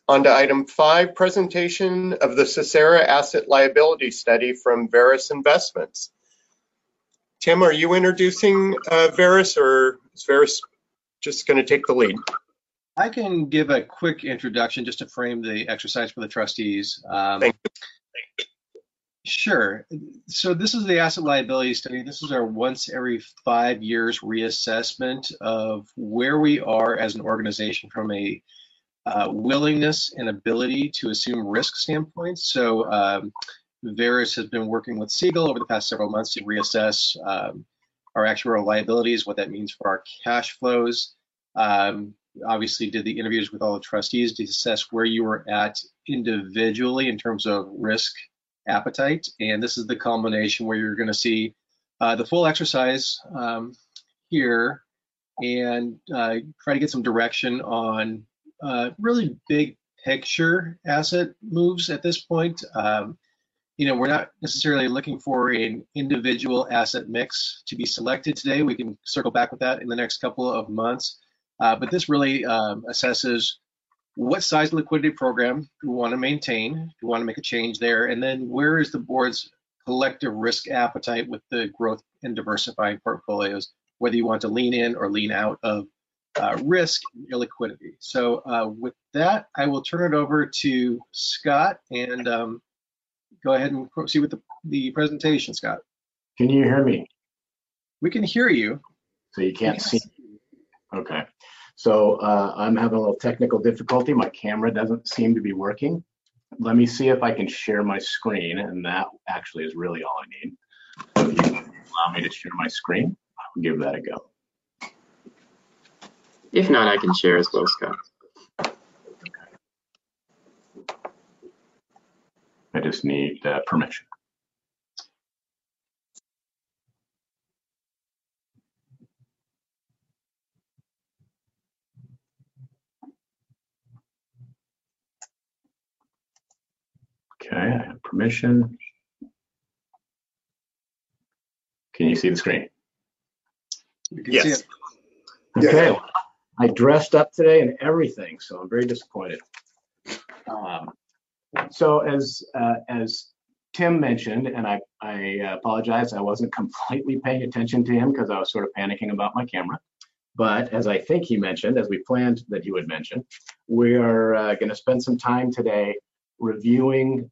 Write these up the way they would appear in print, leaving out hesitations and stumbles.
On to item 5, presentation of the Cicera Asset Liability Study from Veris Investments. Tim, are you introducing Veris, or is Veris just going to take the lead? I can give a quick introduction just to frame the exercise for the trustees. Thank you. Sure. So this is the asset liability study. This is our once every 5 years reassessment of where we are as an organization from a willingness and ability to assume risk standpoint. So Veris has been working with Siegel over the past several months to reassess our actuarial liabilities, what that means for our cash flows. Obviously did the interviews with all the trustees to assess where you were at individually in terms of risk appetite. And this is the culmination where you're going to see the full exercise here and try to get some direction on really big picture asset moves at this point. We're not necessarily looking for an individual asset mix to be selected today. We can circle back with that in the next couple of months. But this really assesses what size liquidity program we want to maintain, we want to make a change there, and then where is the board's collective risk appetite with the growth and diversifying portfolios, whether you want to lean in or lean out of risk and illiquidity. So with that, I will turn it over to Scott and go ahead and proceed with the presentation, Scott. Can you hear me? We can hear you. So you can't see? Okay. So I'm having a little technical difficulty. My camera doesn't seem to be working. Let me see if I can share my screen, and that actually is really all I need. So if you allow me to share my screen, I'll give that a go. If not, I can share as well, Scott. Okay. I just need permission. Okay, I have permission. Can you see the screen? We can Yes. see it. Okay, yeah. I dressed up today and everything, so I'm very disappointed. So as Tim mentioned, and I apologize, I wasn't completely paying attention to him because I was sort of panicking about my camera. But as I think he mentioned, as we planned that he would mention, we are going to spend some time today reviewing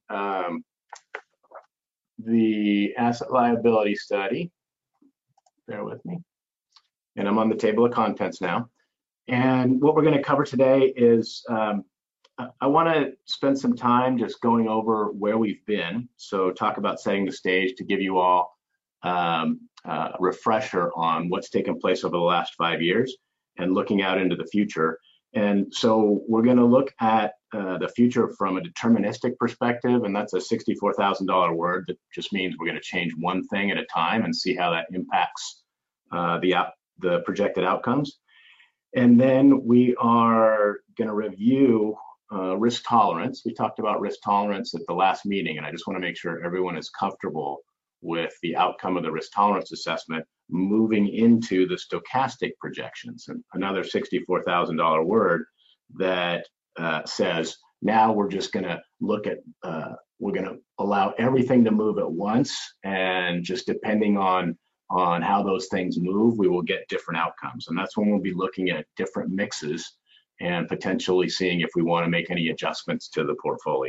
the asset liability study. Bear with me. And I'm on the table of contents now. And what we're going to cover today is I want to spend some time just going over where we've been. So talk about setting the stage to give you all a refresher on what's taken place over the last 5 years and looking out into the future. And so we're going to look at the future from a deterministic perspective, and that's a $64,000 word that just means we're going to change one thing at a time and see how that impacts the projected outcomes. And then we are going to review risk tolerance. We talked about risk tolerance at the last meeting, and I just want to make sure everyone is comfortable with the outcome of the risk tolerance assessment moving into the stochastic projections, and another $64,000 word that says now we're just going to look at, we're going to allow everything to move at once, and just depending on how those things move, we will get different outcomes. And that's when we'll be looking at different mixes and potentially seeing if we want to make any adjustments to the portfolio.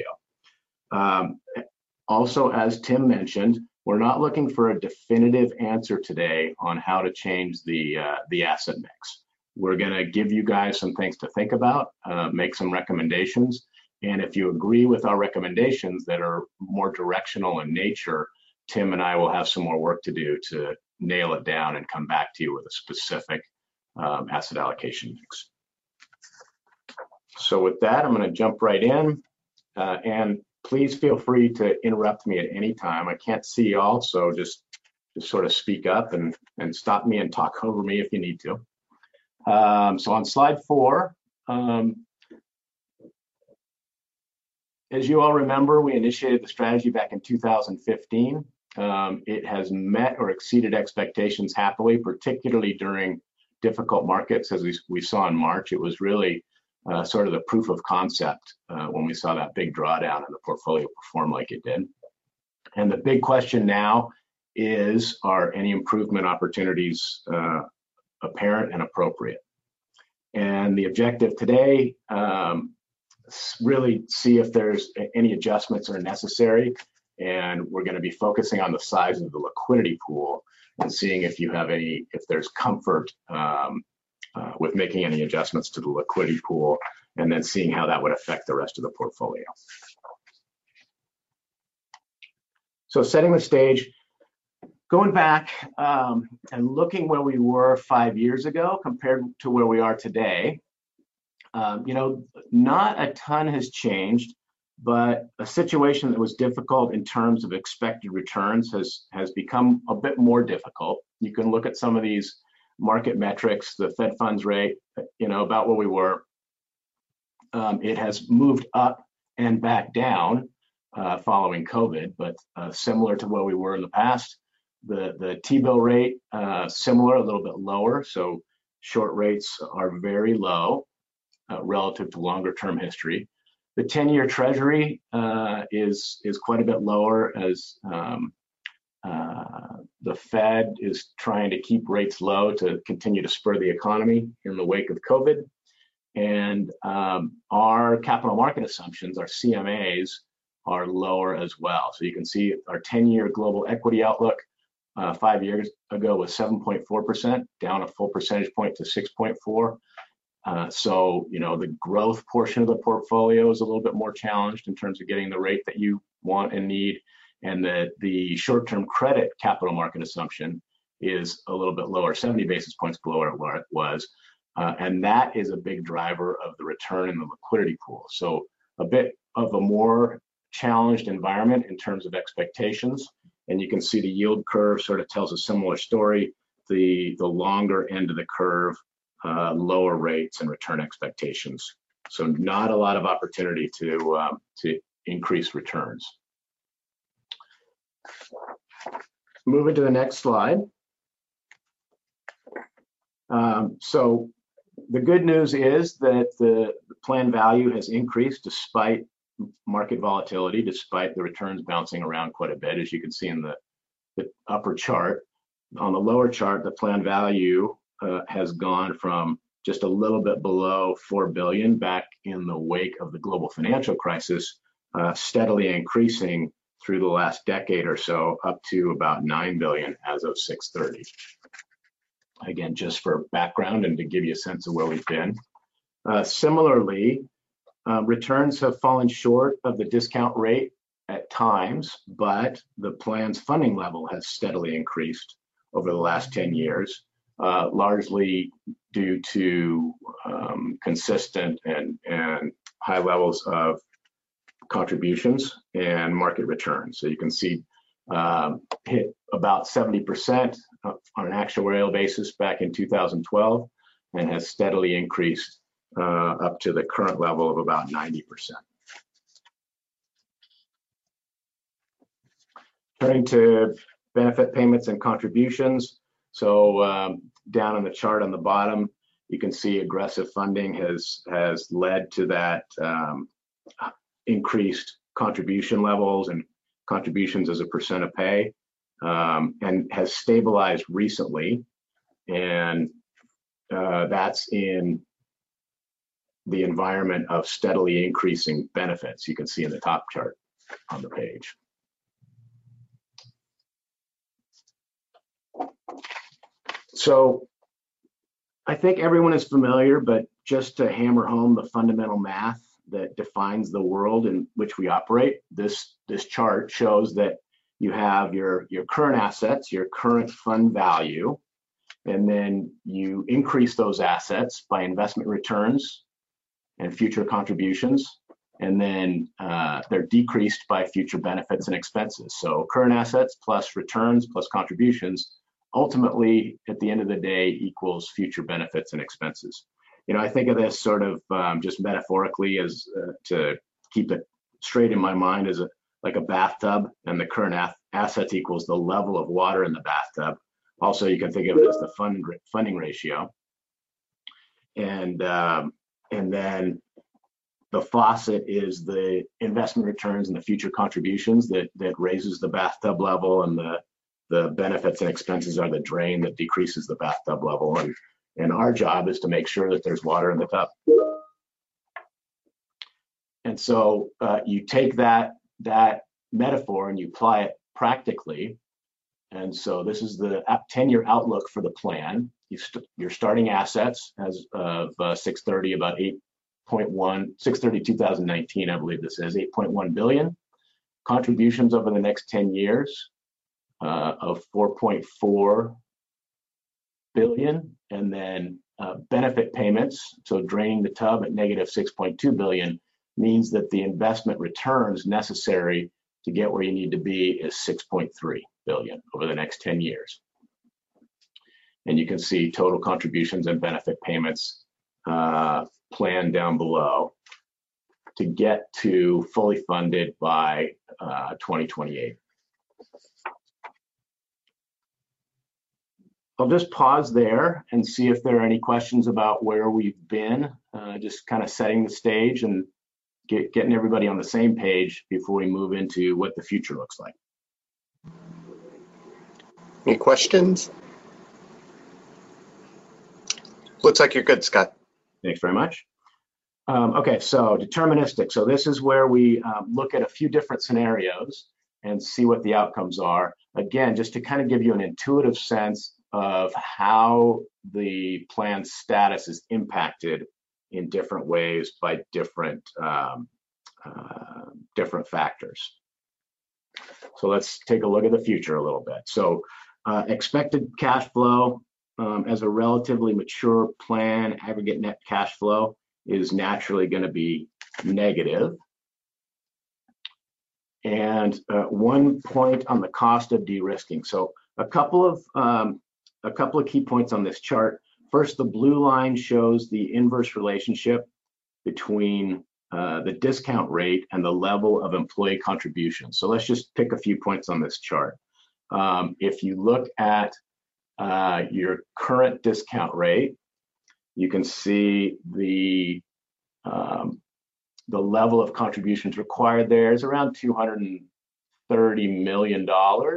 Also, as Tim mentioned, we're not looking for a definitive answer today on how to change the asset mix. We're going to give you guys some things to think about, make some recommendations, and if you agree with our recommendations that are more directional in nature, Tim and I will have some more work to do to nail it down and come back to you with a specific asset allocation mix. So with that, I'm going to jump right in, and please feel free to interrupt me at any time. I can't see y'all, so just sort of speak up and stop me and talk over me if you need to. So on slide 4, as you all remember, we initiated the strategy back in 2015. It has met or exceeded expectations happily, particularly during difficult markets, as we saw in March. It was really sort of the proof of concept when we saw that big drawdown and the portfolio perform like it did. And the big question now is, are any improvement opportunities apparent and appropriate? And the objective today, really see if there's any adjustments are necessary. And we're going to be focusing on the size of the liquidity pool and seeing if you have if there's comfort with making any adjustments to the liquidity pool, and then seeing how that would affect the rest of the portfolio. So setting the stage, going back and looking where we were 5 years ago compared to where we are today, you know, not a ton has changed, but a situation that was difficult in terms of expected returns has become a bit more difficult. You can look at some of these market metrics, the Fed funds rate, you know, about where we were. It has moved up and back down following COVID, but similar to where we were in the past. The T-bill rate, similar, a little bit lower. So short rates are very low relative to longer term history. The 10-year Treasury is quite a bit lower as the Fed is trying to keep rates low to continue to spur the economy in the wake of COVID. And our capital market assumptions, our CMAs, are lower as well. So you can see our 10-year global equity outlook 5 years ago was 7.4%, down a full percentage point to 6.4. So, you know, the growth portion of the portfolio is a little bit more challenged in terms of getting the rate that you want and need. And the short-term credit capital market assumption is a little bit lower, 70 basis points below where it was. And that is a big driver of the return in the liquidity pool. So a bit of a more challenged environment in terms of expectations. And you can see the yield curve sort of tells a similar story. The longer end of the curve, lower rates and return expectations. So not a lot of opportunity to increase returns. Moving to the next slide. So the good news is that the plan value has increased despite market volatility, despite the returns bouncing around quite a bit, as you can see in the upper chart. On the lower chart, the plan value has gone from just a little bit below 4 billion back in the wake of the global financial crisis, steadily increasing through the last decade or so, up to about 9 billion as of 6/30. Again, just for background and to give you a sense of where we've been. Similarly, returns have fallen short of the discount rate at times, but the plan's funding level has steadily increased over the last 10 years, largely due to consistent and high levels of contributions and market returns. So you can see hit about 70% on an actuarial basis back in 2012 and has steadily increased up to the current level of about 90%. Turning to benefit payments and contributions. So down on the chart on the bottom, you can see aggressive funding has led to that increased contribution levels and contributions as a percent of pay, and has stabilized recently. And that's in the environment of steadily increasing benefits. You can see in the top chart on the page. So I think everyone is familiar, but just to hammer home the fundamental math that defines the world in which we operate, this chart shows that you have your current assets, your current fund value, and then you increase those assets by investment returns and future contributions, and then they're decreased by future benefits and expenses. So current assets plus returns plus contributions ultimately at the end of the day equals future benefits and expenses. You know, I think of this sort of just metaphorically as to keep it straight in my mind as like a bathtub, and the current assets equals the level of water in the bathtub. Also, you can think of it as the funding ratio. And then The faucet is the investment returns and the future contributions that raises the bathtub level, and the benefits and expenses are the drain that decreases the bathtub level. And our job is to make sure that there's water in the tub. And so you take that metaphor and you apply it practically. And so this is the 10-year outlook for the plan. Your starting assets as of 6/30, about 6/30/2019, I believe this is 8.1 billion. Contributions over the next 10 years of 4.4 billion, and then benefit payments. So draining the tub at negative 6.2 billion means that the investment returns necessary to get where you need to be is 6.3 billion over the next 10 years. And you can see total contributions and benefit payments planned down below to get to fully funded by 2028. I'll just pause there and see if there are any questions about where we've been, just kind of setting the stage and getting everybody on the same page before we move into what the future looks like. Any questions? Looks like you're good, Scott. Thanks very much. Okay, so deterministic. So this is where we look at a few different scenarios and see what the outcomes are. Again, just to kind of give you an intuitive sense of how the plan's status is impacted in different ways by different factors. So let's take a look at the future a little bit. So expected cash flow as a relatively mature plan, aggregate net cash flow is naturally going to be negative. And 1 point on the cost of de-risking. So a couple of key points on this chart. First, the blue line shows the inverse relationship between the discount rate and the level of employee contribution. So let's just pick a few points on this chart. If you look at your current discount rate, you can see the level of contributions required there is around $230 million.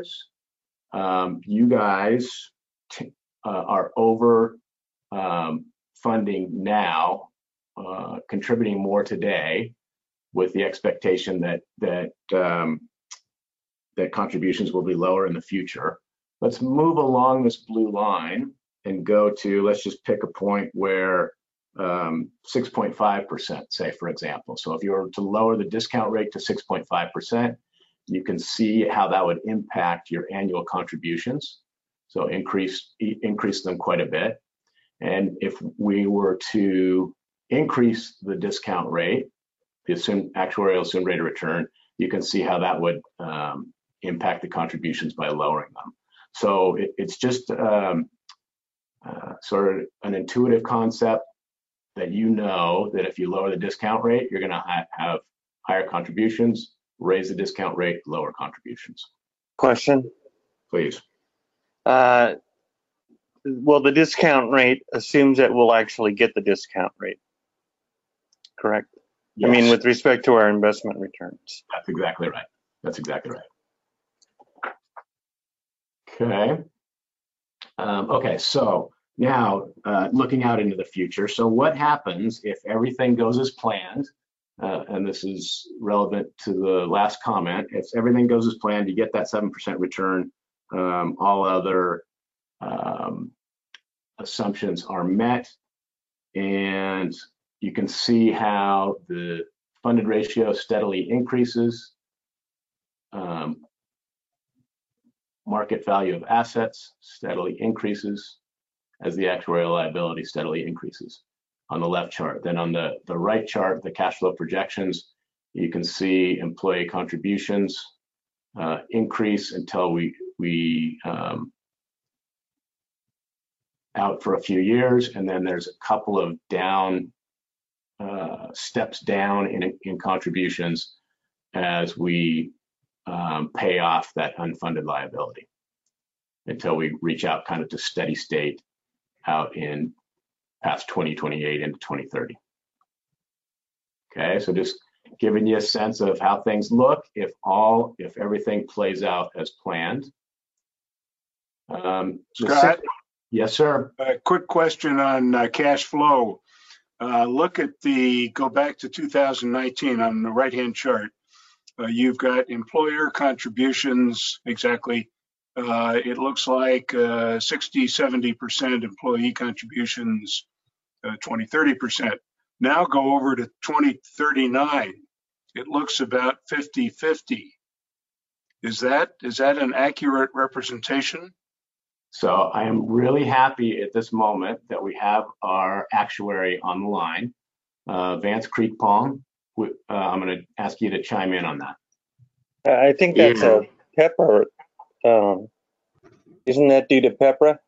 You guys are over funding now, contributing more today, with the expectation that contributions will be lower in the future. Let's move along this blue line and go to, let's just pick a point where 6.5%, say, for example. So if you were to lower the discount rate to 6.5%, you can see how that would impact your annual contributions. So increase them quite a bit. And if we were to increase the discount rate, the actuarial assumed rate of return, you can see how that would impact the contributions by lowering them. So it's just sort of an intuitive concept that you know that if you lower the discount rate, you're going to have higher contributions, raise the discount rate, lower contributions. Question? Please. Well, the discount rate assumes that we'll actually get the discount rate, correct? Yes. I mean, with respect to our investment returns. That's exactly right. That's exactly right. Okay. Okay, so now looking out into the future. So what happens if everything goes as planned? And this is relevant to the last comment. If everything goes as planned, you get that 7% return. All other assumptions are met, and you can see how the funded ratio steadily increases. Market value of assets steadily increases as the actuarial liability steadily increases on the left chart. Then on the right chart, the cash flow projections, you can see employee contributions increase until we out for a few years, and then there's a couple of steps down in contributions as we pay off that unfunded liability until we reach out kind of to steady state out in past 2028 into 2030. Okay, so just giving you a sense of how things look if everything plays out as planned. Scott? Yes, sir. A quick question on cash flow. Go back to 2019 on the right-hand chart. You've got employer contributions, exactly. It looks like 60-70% employee contributions, 20-30%. Now go over to 2039. It looks about 50-50. Is that an accurate representation? So I am really happy at this moment that we have our actuary on the line, Vance Creekpong. I'm going to ask you to chime in on that. I think that's Yeah. a Pepper. Isn't that due to Pepper?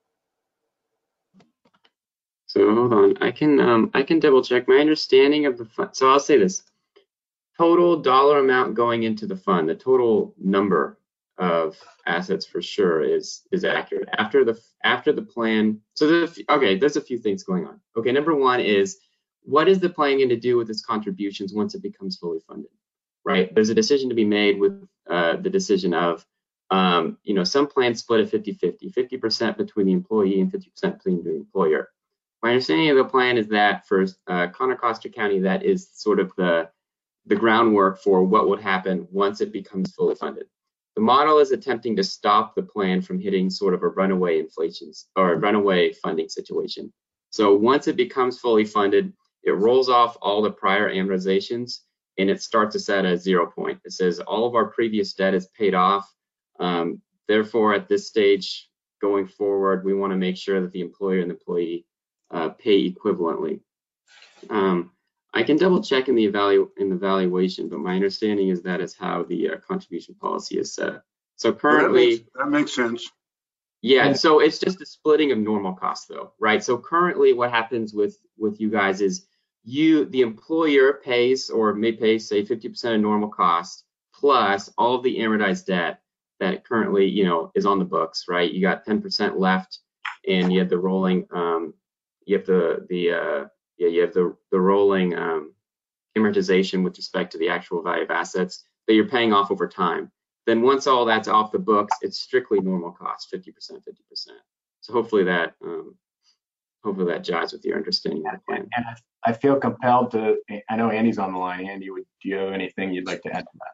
So hold on, I can double check. My understanding of the fund. So I'll say this: total dollar amount going into the fund, the total number of assets for sure is accurate. After the plan, so there's a few things going on. Okay, number one is, what is the plan going to do with its contributions once it becomes fully funded? Right, there's a decision to be made with the decision of, some plans split at 50-50, 50% between the employee and 50% between the employer. My understanding of the plan is that for Contra County, that is sort of the groundwork for what would happen once it becomes fully funded. The model is attempting to stop the plan from hitting sort of a runaway inflations or a runaway funding situation. So once it becomes fully funded, it rolls off all the prior amortizations and it starts us at a 0 point. It says all of our previous debt is paid off. Therefore, at this stage going forward, we want to make sure that the employer and the employee pay equivalently. I can double check in the valuation, but my understanding is that is how the contribution policy is set. So currently, that makes sense. Yeah, so it's just a splitting of normal costs, though, right? So currently, what happens with you guys is the employer pays or may pay, say, 50% of normal cost plus all of the amortized debt that currently, is on the books, right? You got 10% left, and you have the rolling, you have the rolling amortization with respect to the actual value of assets that you're paying off over time. Then once all that's off the books, it's strictly normal cost, 50%, 50%. So hopefully that jives with your understanding of the plan. And I feel compelled to. I know Andy's on the line. Andy, do you have anything you'd like to add to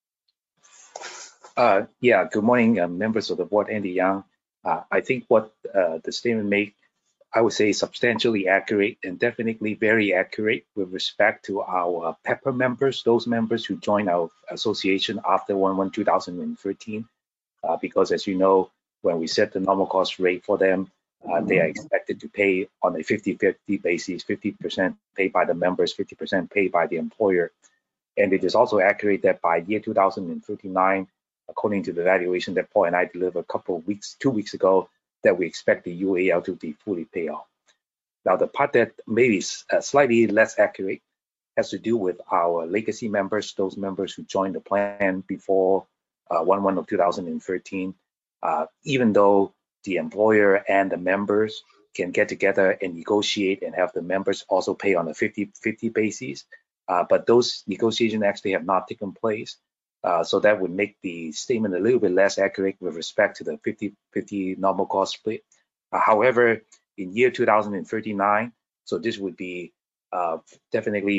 that? Yeah. Good morning, members of the board. Andy Young. I think what the statement made, I would say, substantially accurate and definitely very accurate with respect to our Pepper members, those members who joined our association after 1/1/2013. Because as you know, when we set the normal cost rate for them, they are expected to pay on a 50-50 basis, 50% paid by the members, 50% paid by the employer. And it is also accurate that by year 2039, according to the valuation that Paul and I delivered a couple of weeks, 2 weeks ago, that we expect the UAL to be fully paid off. Now, the part that maybe is slightly less accurate has to do with our legacy members, those members who joined the plan before 1/1/2013. Even though the employer and the members can get together and negotiate and have the members also pay on a 50-50 basis, but those negotiations actually have not taken place. So that would make the statement a little bit less accurate with respect to the 50-50 normal cost split. However, in year 2039, so this would be definitely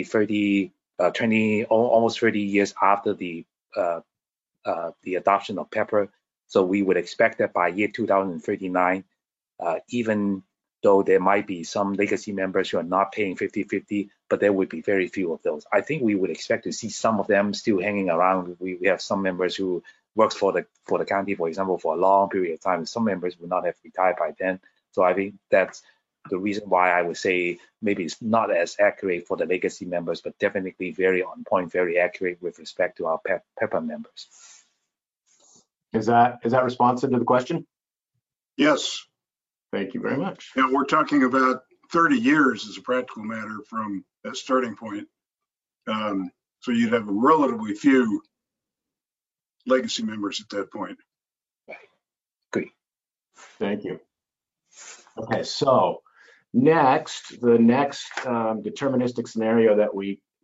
20, almost 30 years after the adoption of Pepper. So we would expect that by year 2039, even though there might be some legacy members who are not paying 50-50, but there would be very few of those. I think we would expect to see some of them still hanging around. We have some members who works for the county, for example, for a long period of time. Some members would not have retired by then. So I think that's the reason why I would say maybe it's not as accurate for the legacy members, but definitely very on point, very accurate with respect to our Pepper members. Is that responsive to the question? Yes. Thank you very much. Yeah, we're talking about 30 years as a practical matter from that starting point. So you'd have relatively few legacy members at that point. Right. Great. Thank you. Okay, so the next deterministic scenario that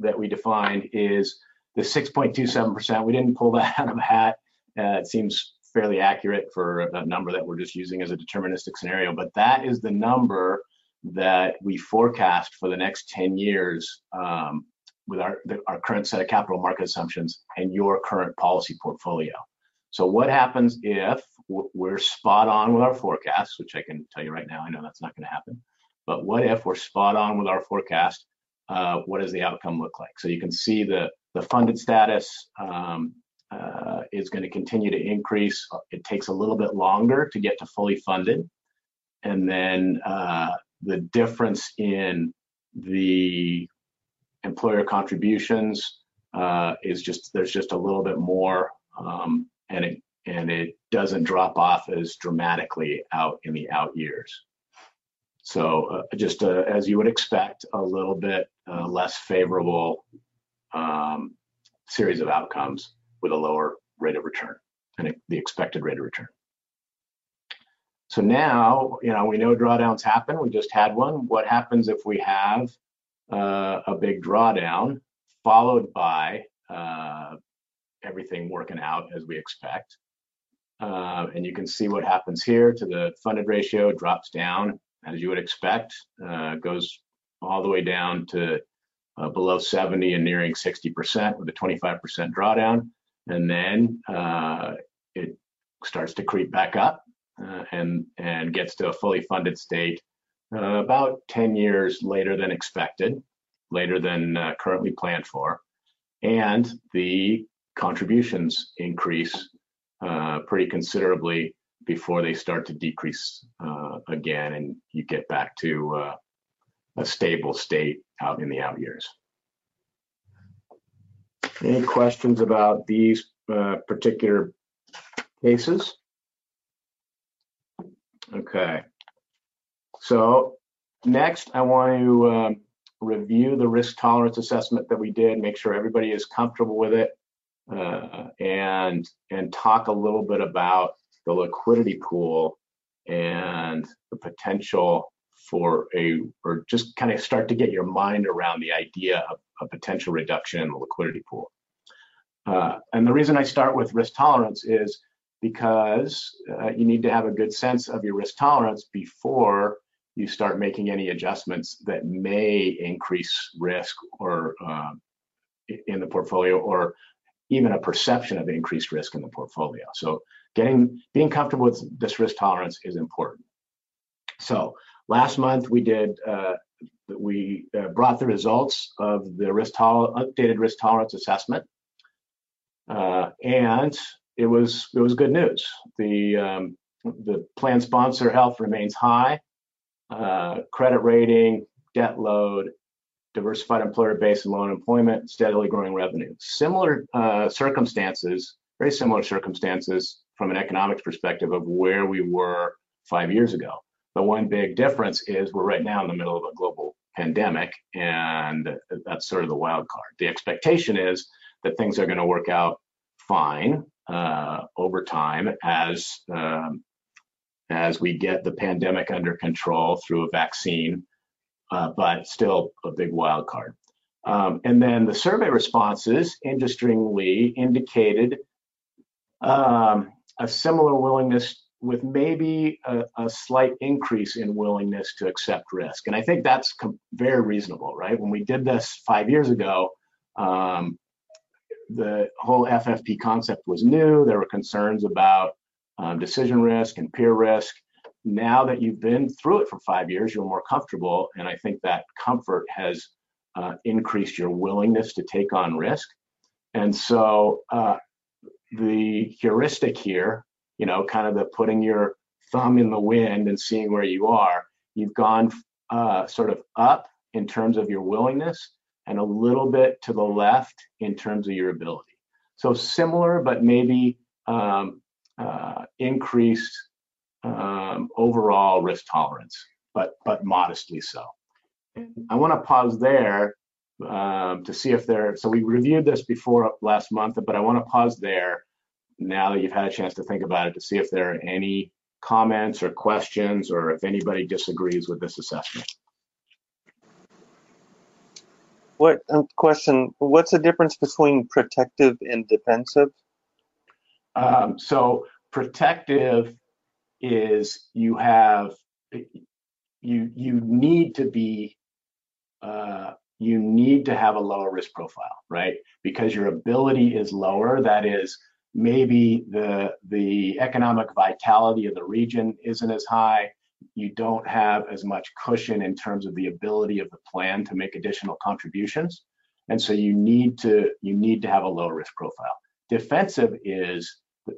that we defined is the 6.27%. We didn't pull that out of a hat. It seems fairly accurate for a number that we're just using as a deterministic scenario, but that is the number that we forecast for the next 10 years with our current set of capital market assumptions and your current policy portfolio. So what happens if we're spot on with our forecasts, which I can tell you right now, I know that's not going to happen, but what if we're spot on with our forecast? What does the outcome look like? So you can see the funded status is going to continue to increase. It takes a little bit longer to get to fully funded. And then the difference in the employer contributions is there's just a little bit more, and it doesn't drop off as dramatically out in the out years. So just as you would expect, a little bit less favorable series of outcomes with a lower rate of return and the expected rate of return. So now, we know drawdowns happen. We just had one. What happens if we have a big drawdown followed by everything working out as we expect? And you can see what happens here to the funded ratio, drops down as you would expect, goes all the way down to below 70 and nearing 60% with a 25% drawdown. And then it starts to creep back up and gets to a fully funded state about 10 years later than expected, later than currently planned for. And the contributions increase pretty considerably before they start to decrease again, and you get back to a stable state out in the out years. Any questions about these particular cases? Okay. So next, I want to review the risk tolerance assessment that we did, make sure everybody is comfortable with it, and talk a little bit about the liquidity pool and the potential for or just kind of start to get your mind around the idea of a potential reduction in the liquidity pool. And the reason I start with risk tolerance is because you need to have a good sense of your risk tolerance before you start making any adjustments that may increase risk or in the portfolio, or even a perception of increased risk in the portfolio. So being comfortable with this risk tolerance is important. So last month we brought the results of the updated risk tolerance assessment, and it was good news. The plan sponsor health remains high. Credit rating, debt load, diversified employer base and low unemployment, steadily growing revenue. Similar circumstances, very similar circumstances from an economics perspective of where we were 5 years ago. The one big difference is we're right now in the middle of a global pandemic, and that's sort of the wild card. The expectation is that things are going to work out fine over time as we get the pandemic under control through a vaccine, but still a big wild card. And then the survey responses, interestingly, indicated a similar willingness with maybe a slight increase in willingness to accept risk. And I think that's very reasonable, right? When we did this 5 years ago, the whole FFP concept was new. There were concerns about decision risk and peer risk. Now that you've been through it for 5 years, you're more comfortable. And I think that comfort has increased your willingness to take on risk. And so the heuristic here, kind of the putting your thumb in the wind and seeing where you are, you've gone sort of up in terms of your willingness and a little bit to the left in terms of your ability. So similar, but maybe increased overall risk tolerance, but modestly so. I want to pause there to see if so we reviewed this before last month, but I want to pause there now that you've had a chance to think about it to see if there are any comments or questions, or if anybody disagrees with this assessment. What question? What's the difference between protective and defensive? So protective is you have you need to be you need to have a lower risk profile, right? Because your ability is lower. That is, maybe the economic vitality of the region isn't as high. You don't have as much cushion in terms of the ability of the plan to make additional contributions, and so you need to have a lower risk profile. Defensive is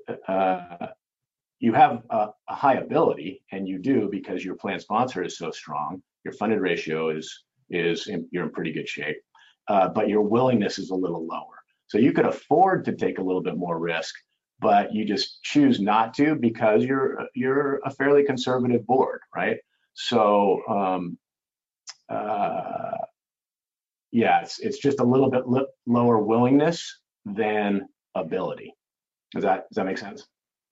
you have a high ability, and you do because your plan sponsor is so strong. Your funded ratio you're in pretty good shape, but your willingness is a little lower. So you could afford to take a little bit more risk, but you just choose not to because you're a fairly conservative board, right? So yeah, it's just a little bit lower willingness than ability. Does that make sense?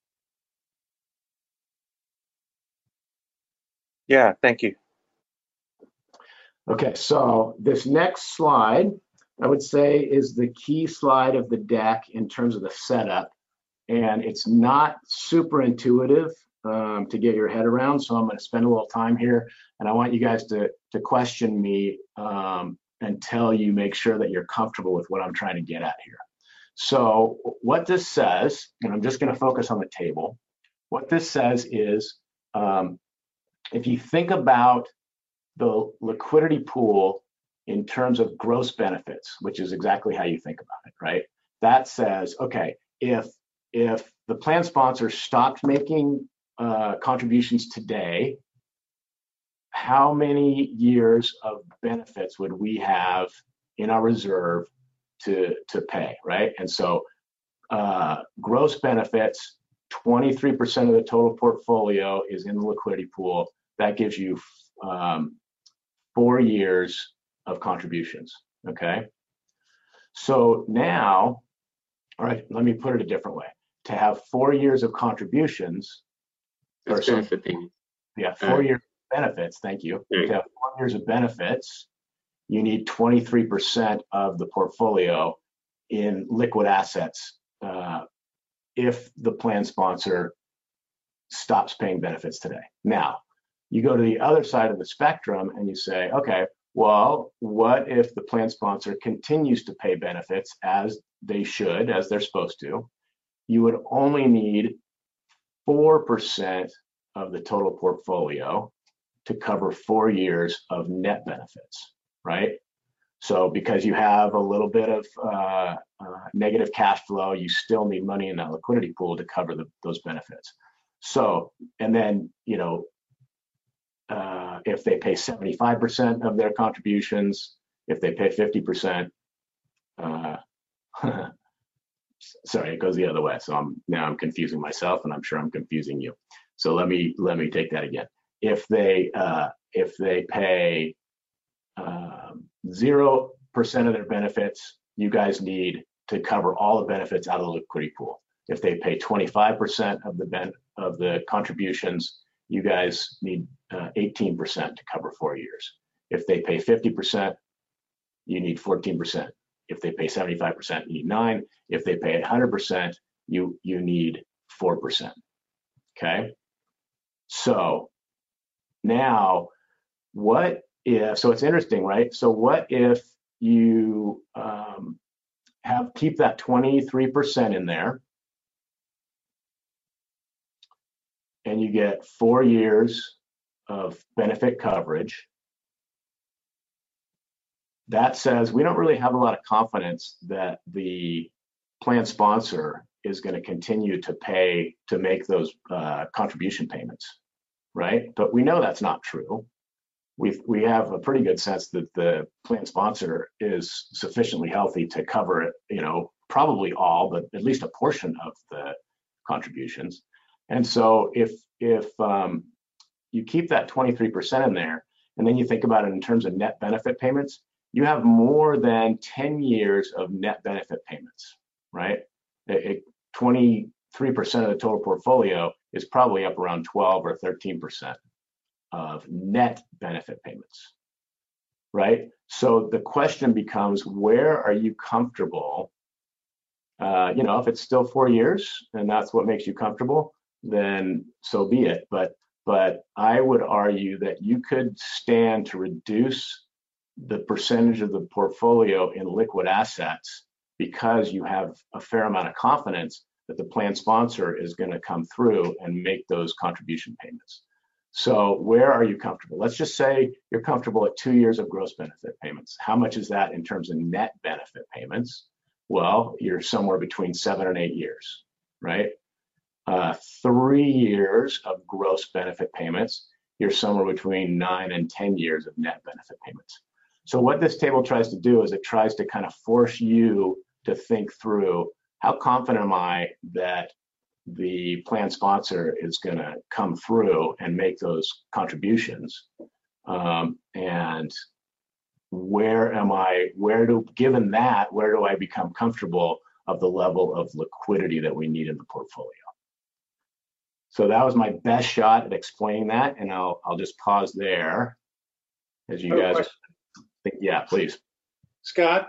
Yeah, thank you. Okay, so this next slide, I would say, is the key slide of the deck in terms of the setup. And it's not super intuitive to get your head around. So I'm going to spend a little time here, and I want you guys to question me until you make sure that you're comfortable with what I'm trying to get at here. So what this says, and I'm just going to focus on the table. What this says is, if you think about the liquidity pool in terms of gross benefits, which is exactly how you think about it, right? That says, okay, if the plan sponsor stopped making contributions today, how many years of benefits would we have in our reserve to pay, right? And so gross benefits, 23% of the total portfolio is in the liquidity pool. That gives you 4 years of contributions, okay? So now, all right, let me put it a different way. To have 4 years of contributions, That's benefit payment. Yeah, 4 years of benefits, thank you. To have 4 years of benefits, you need 23% of the portfolio in liquid assets if the plan sponsor stops paying benefits today. Now, you go to the other side of the spectrum and you say, okay, well, what if the plan sponsor continues to pay benefits as they should, as they're supposed to? You would only need 4% of the total portfolio to cover 4 years of net benefits, right? So because you have a little bit of negative cash flow, you still need money in that liquidity pool to cover those benefits. So, and then, you know, if they pay 75% of their contributions, if they pay 50%, sorry, it goes the other way. So now I'm confusing myself, and I'm sure I'm confusing you. So let me take that again. If they pay 0% of their benefits, you guys need to cover all the benefits out of the liquidity pool. If they pay 25% of the contributions, you guys need 18% to cover 4 years. If they pay 50%, you need 14%. If they pay 75%, you need 9%. If they pay 100%, you need 4%. Okay. So now, what if? So it's interesting, right? So what if you keep that 23% in there, and you get 4 years of benefit coverage? That says we don't really have a lot of confidence that the plan sponsor is going to continue to make those contribution payments, right? But we know that's not true. We have a pretty good sense that the plan sponsor is sufficiently healthy to cover it, you know, probably all, but at least a portion of the contributions. And so if you keep that 23% in there, and then you think about it in terms of net benefit payments, you have more than 10 years of net benefit payments, right? 23% of the total portfolio is probably up around 12 or 13% of net benefit payments, right? So the question becomes, where are you comfortable? If it's still 4 years and that's what makes you comfortable, then so be it. But I would argue that you could stand to reduce the percentage of the portfolio in liquid assets because you have a fair amount of confidence that the plan sponsor is going to come through and make those contribution payments. So where are you comfortable? Let's just say you're comfortable at 2 years of gross benefit payments. How much is that in terms of net benefit payments? Well, you're somewhere between 7 and 8 years, right? 3 years of gross benefit payments, you're somewhere between 9 and 10 years of net benefit payments. So what this table tries to do is it tries to kind of force you to think through, how confident am I that the plan sponsor is going to come through and make those contributions? And where am I, given that, where do I become comfortable of the level of liquidity that we need in the portfolio? So that was my best shot at explaining that, and I'll just pause there as you guys think. Yeah, please. Scott,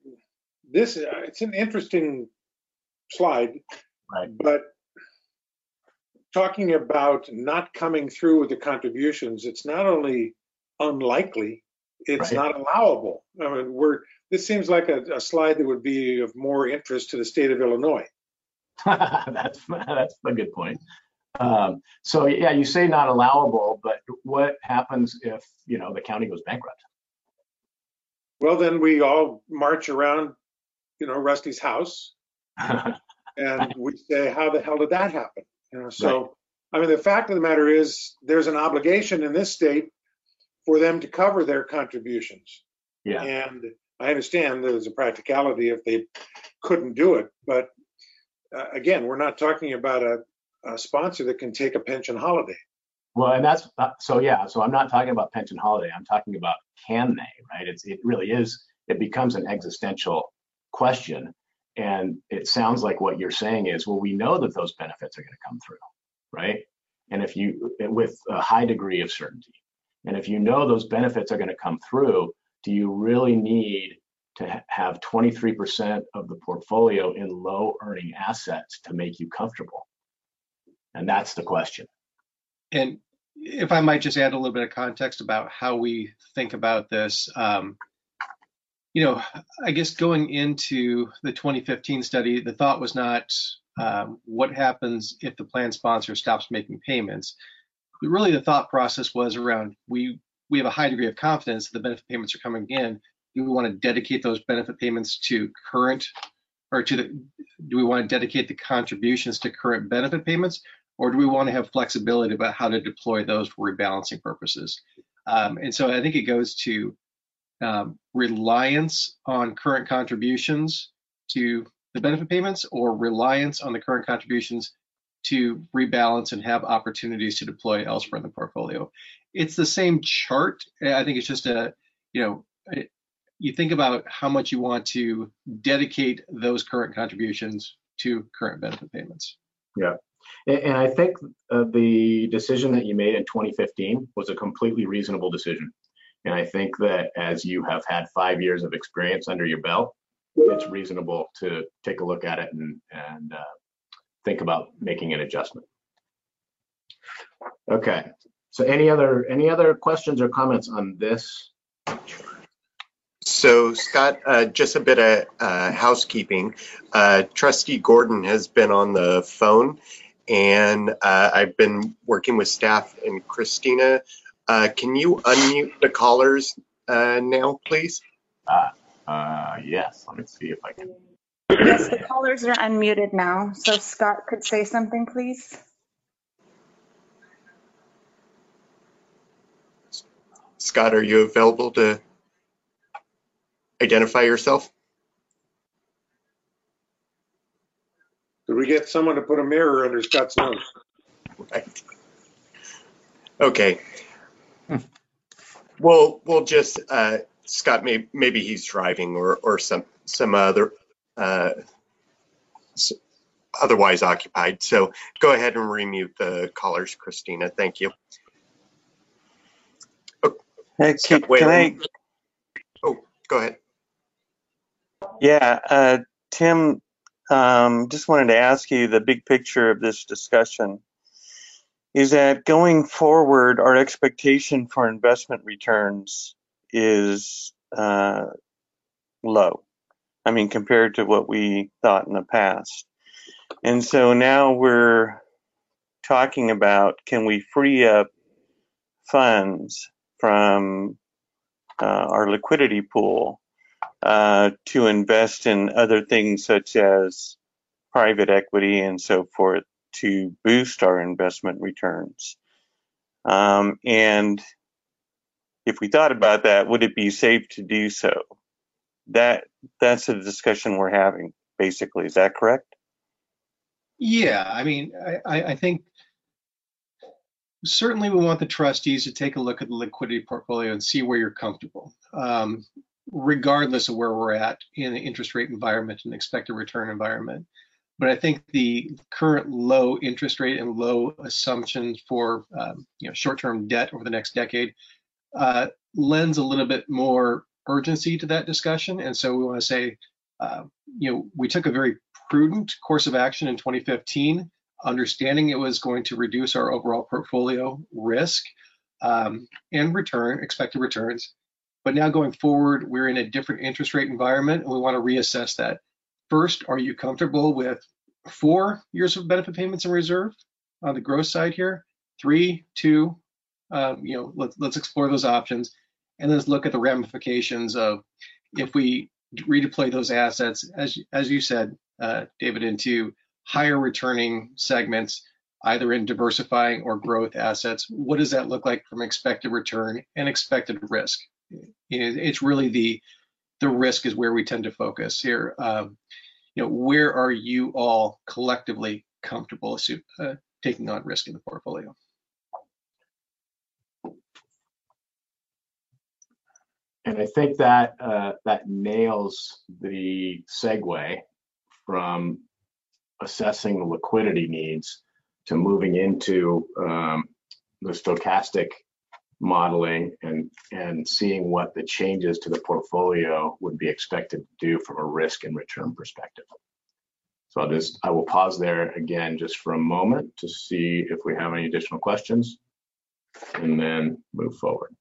it's an interesting slide, right? But talking about not coming through with the contributions, it's not only unlikely, it's right. not allowable. I mean, this seems like a slide that would be of more interest to the state of Illinois. That's a good point. So yeah, you say not allowable, but what happens if the county goes bankrupt? Well, then we all march around, Rusty's house, and we say, "How the hell did that happen?" So, right. I mean, the fact of the matter is, there's an obligation in this state for them to cover their contributions. Yeah. And I understand there's a practicality if they couldn't do it, but again, we're not talking about a sponsor that can take a pension holiday. Well, and that's so I'm not talking about pension holiday. I'm talking about, can they, right? It really is, it becomes an existential question. And it sounds like what you're saying is, well, we know that those benefits are going to come through, right? And with a high degree of certainty. And if you know those benefits are going to come through, do you really need to have 23% of the portfolio in low earning assets to make you comfortable? And that's the question. And if I might just add a little bit of context about how we think about this, I guess going into the 2015 study, the thought was not what happens if the plan sponsor stops making payments. But really, the thought process was around, we have a high degree of confidence that the benefit payments are coming in. Do we want to dedicate those benefit payments to current, or do we want to dedicate the contributions to current benefit payments? Or do we want to have flexibility about how to deploy those for rebalancing purposes? And so I think it goes to reliance on current contributions to the benefit payments, or reliance on the current contributions to rebalance and have opportunities to deploy elsewhere in the portfolio. It's the same chart. I think it's just you think about how much you want to dedicate those current contributions to current benefit payments. Yeah. And I think the decision that you made in 2015 was a completely reasonable decision. And I think that as you have had 5 years of experience under your belt, it's reasonable to take a look at it and think about making an adjustment. Okay. So any other questions or comments on this? So Scott, just a bit of housekeeping. Trustee Gordon has been on the phone, and I've been working with staff and Christina. Can you unmute the callers now, please? Yes, let me see if I can. Yes, the callers are unmuted now. So Scott could say something, please. Scott, are you available to identify yourself? Did we get someone to put a mirror under Scott's nose? Right. Okay. We'll just Scott, maybe he's driving or some other otherwise occupied. So go ahead and remute the callers, Christina. Thank you. Hey, can I? Oh, Go ahead. Yeah, Tim, just wanted to ask you the big picture of this discussion. Is that going forward, our expectation for investment returns is low. I mean, compared to what we thought in the past. And so now we're talking about, can we free up funds from our liquidity pool to invest in other things such as private equity and so forth to boost our investment returns. And if we thought about that, would it be safe to do so? That's the discussion we're having, basically. Is that correct? Yeah, I mean, I think certainly we want the trustees to take a look at the liquidity portfolio and see where you're comfortable, regardless of where we're at in the interest rate environment and expected return environment. But I think the current low interest rate and low assumptions for short-term debt over the next decade lends a little bit more urgency to that discussion. And so we want to say, we took a very prudent course of action in 2015, understanding it was going to reduce our overall portfolio risk and expected returns. But now going forward, we're in a different interest rate environment, and we want to reassess that. First, are you comfortable with 4 years of benefit payments in reserve on the gross side here? 3, 2, let's explore those options, and let's look at the ramifications of if we redeploy those assets, as you said, David, into higher returning segments, either in diversifying or growth assets. What does that look like from expected return and expected risk? It's really the risk is where we tend to focus here. Where are you all collectively comfortable taking on risk in the portfolio? And I think that that nails the segue from assessing the liquidity needs to moving into the stochastic modeling and seeing what the changes to the portfolio would be expected to do from a risk and return perspective. So I will pause there again just for a moment to see if we have any additional questions and then move forward.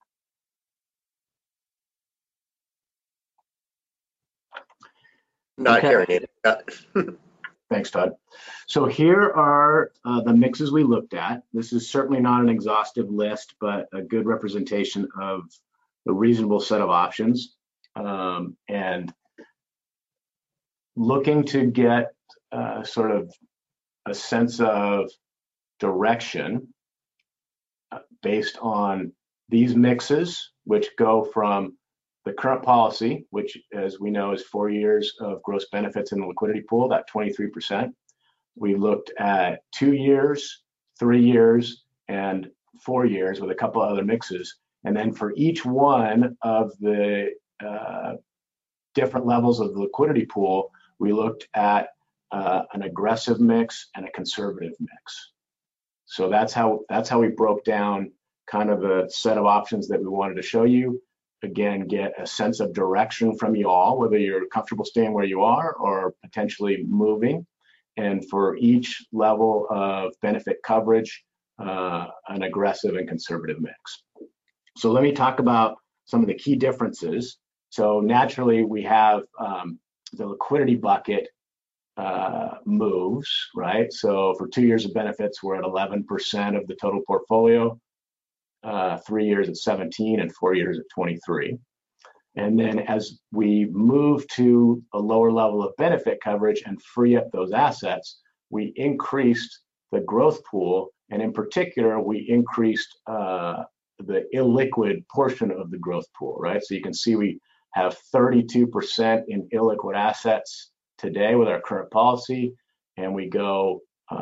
Not hearing it. Thanks, Todd. So here are the mixes we looked at. This is certainly not an exhaustive list, but a good representation of the reasonable set of options. And looking to get sort of a sense of direction based on these mixes, which go from the current policy, which as we know is 4 years of gross benefits in the liquidity pool, that 23%. We looked at 2 years, 3 years, and 4 years with a couple other mixes. And then for each one of the different levels of the liquidity pool, we looked at an aggressive mix and a conservative mix. So that's how we broke down kind of a set of options that we wanted to show you. Again, get a sense of direction from you all, whether you're comfortable staying where you are or potentially moving. And for each level of benefit coverage, an aggressive and conservative mix. So let me talk about some of the key differences. So naturally, we have the liquidity bucket moves, right? So for 2 years of benefits, we're at 11% of the total portfolio. 3 years at 17 and 4 years at 23. And then as we move to a lower level of benefit coverage and free up those assets, we increased the growth pool. And in particular, we increased the illiquid portion of the growth pool, right? So you can see we have 32% in illiquid assets today with our current policy. And we go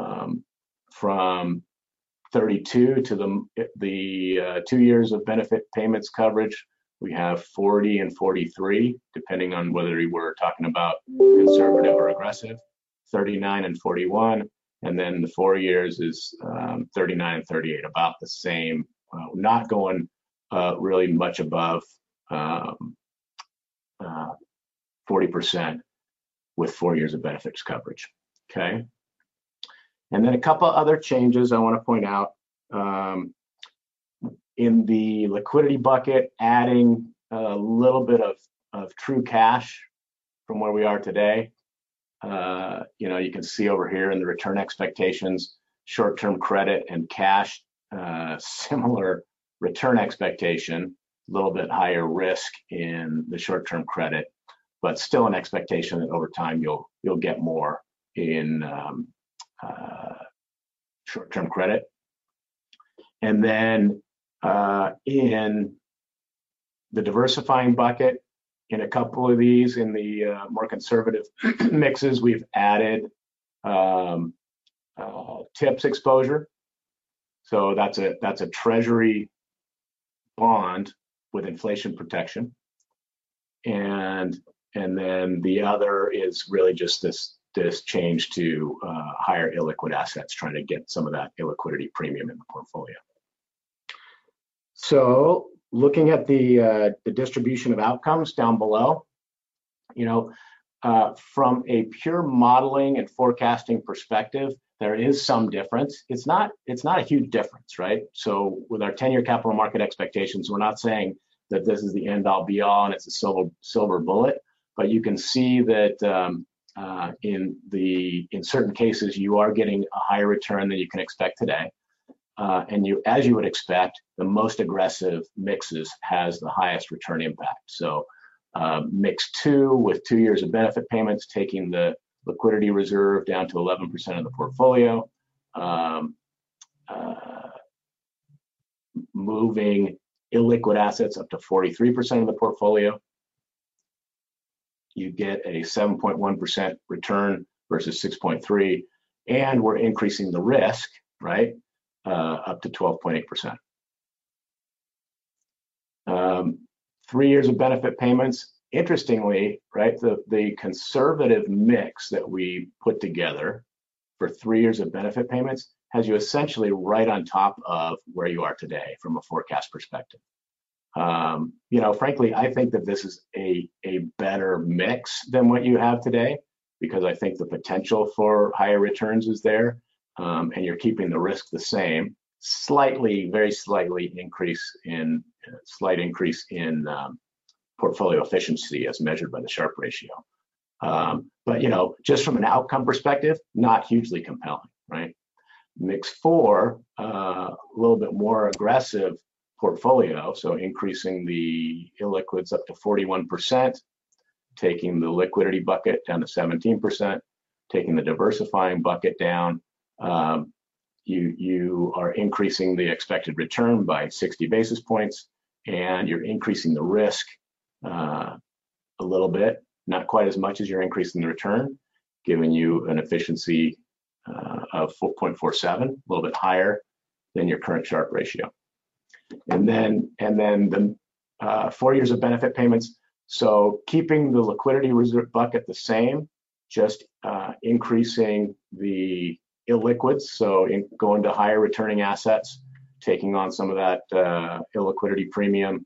from 32 to the 2 years of benefit payments coverage. We have 40 and 43, depending on whether we were talking about conservative or aggressive, 39 and 41. And then the 4 years is 39 and 38, about the same, not going really much above 40% with 4 years of benefits coverage. Okay. And then a couple other changes I want to point out. In the liquidity bucket, adding a little bit of true cash from where we are today. You can see over here in the return expectations, short-term credit and cash, similar return expectation, a little bit higher risk in the short-term credit, but still an expectation that over time you'll get more in short-term credit. And then in the diversifying bucket, in a couple of these, in the more conservative mixes, we've added TIPS exposure. So that's a treasury bond with inflation protection. And then the other is really just this change to higher illiquid assets, trying to get some of that illiquidity premium in the portfolio. So looking at the distribution of outcomes down below, from a pure modeling and forecasting perspective, there is some difference. It's not a huge difference, right? So with our 10-year capital market expectations, we're not saying that this is the end all be all and it's a silver bullet, but you can see that in certain cases you are getting a higher return than you can expect today. And as you would expect, the most aggressive mixes has the highest return impact. So mix 2 with 2 years of benefit payments, taking the liquidity reserve down to 11% of the portfolio, moving illiquid assets up to 43% of the portfolio. You get a 7.1% return versus 6.3, and we're increasing the risk, right? Up to 12.8%. 3 years of benefit payments. Interestingly, right, the conservative mix that we put together for 3 years of benefit payments has you essentially right on top of where you are today from a forecast perspective. Frankly, I think that this is a better mix than what you have today, because I think the potential for higher returns is there. And you're keeping the risk the same, very slightly increase in portfolio efficiency as measured by the Sharpe ratio. But just from an outcome perspective, not hugely compelling, right? Mix 4, a little bit more aggressive portfolio, so increasing the illiquids up to 41%, taking the liquidity bucket down to 17%, taking the diversifying bucket down. You are increasing the expected return by 60 basis points, and you're increasing the risk a little bit, not quite as much as you're increasing the return, giving you an efficiency of 4.47, a little bit higher than your current Sharpe ratio. And then the 4 years of benefit payments. So keeping the liquidity reserve bucket the same, just increasing the illiquids, so going to higher returning assets, taking on some of that illiquidity premium.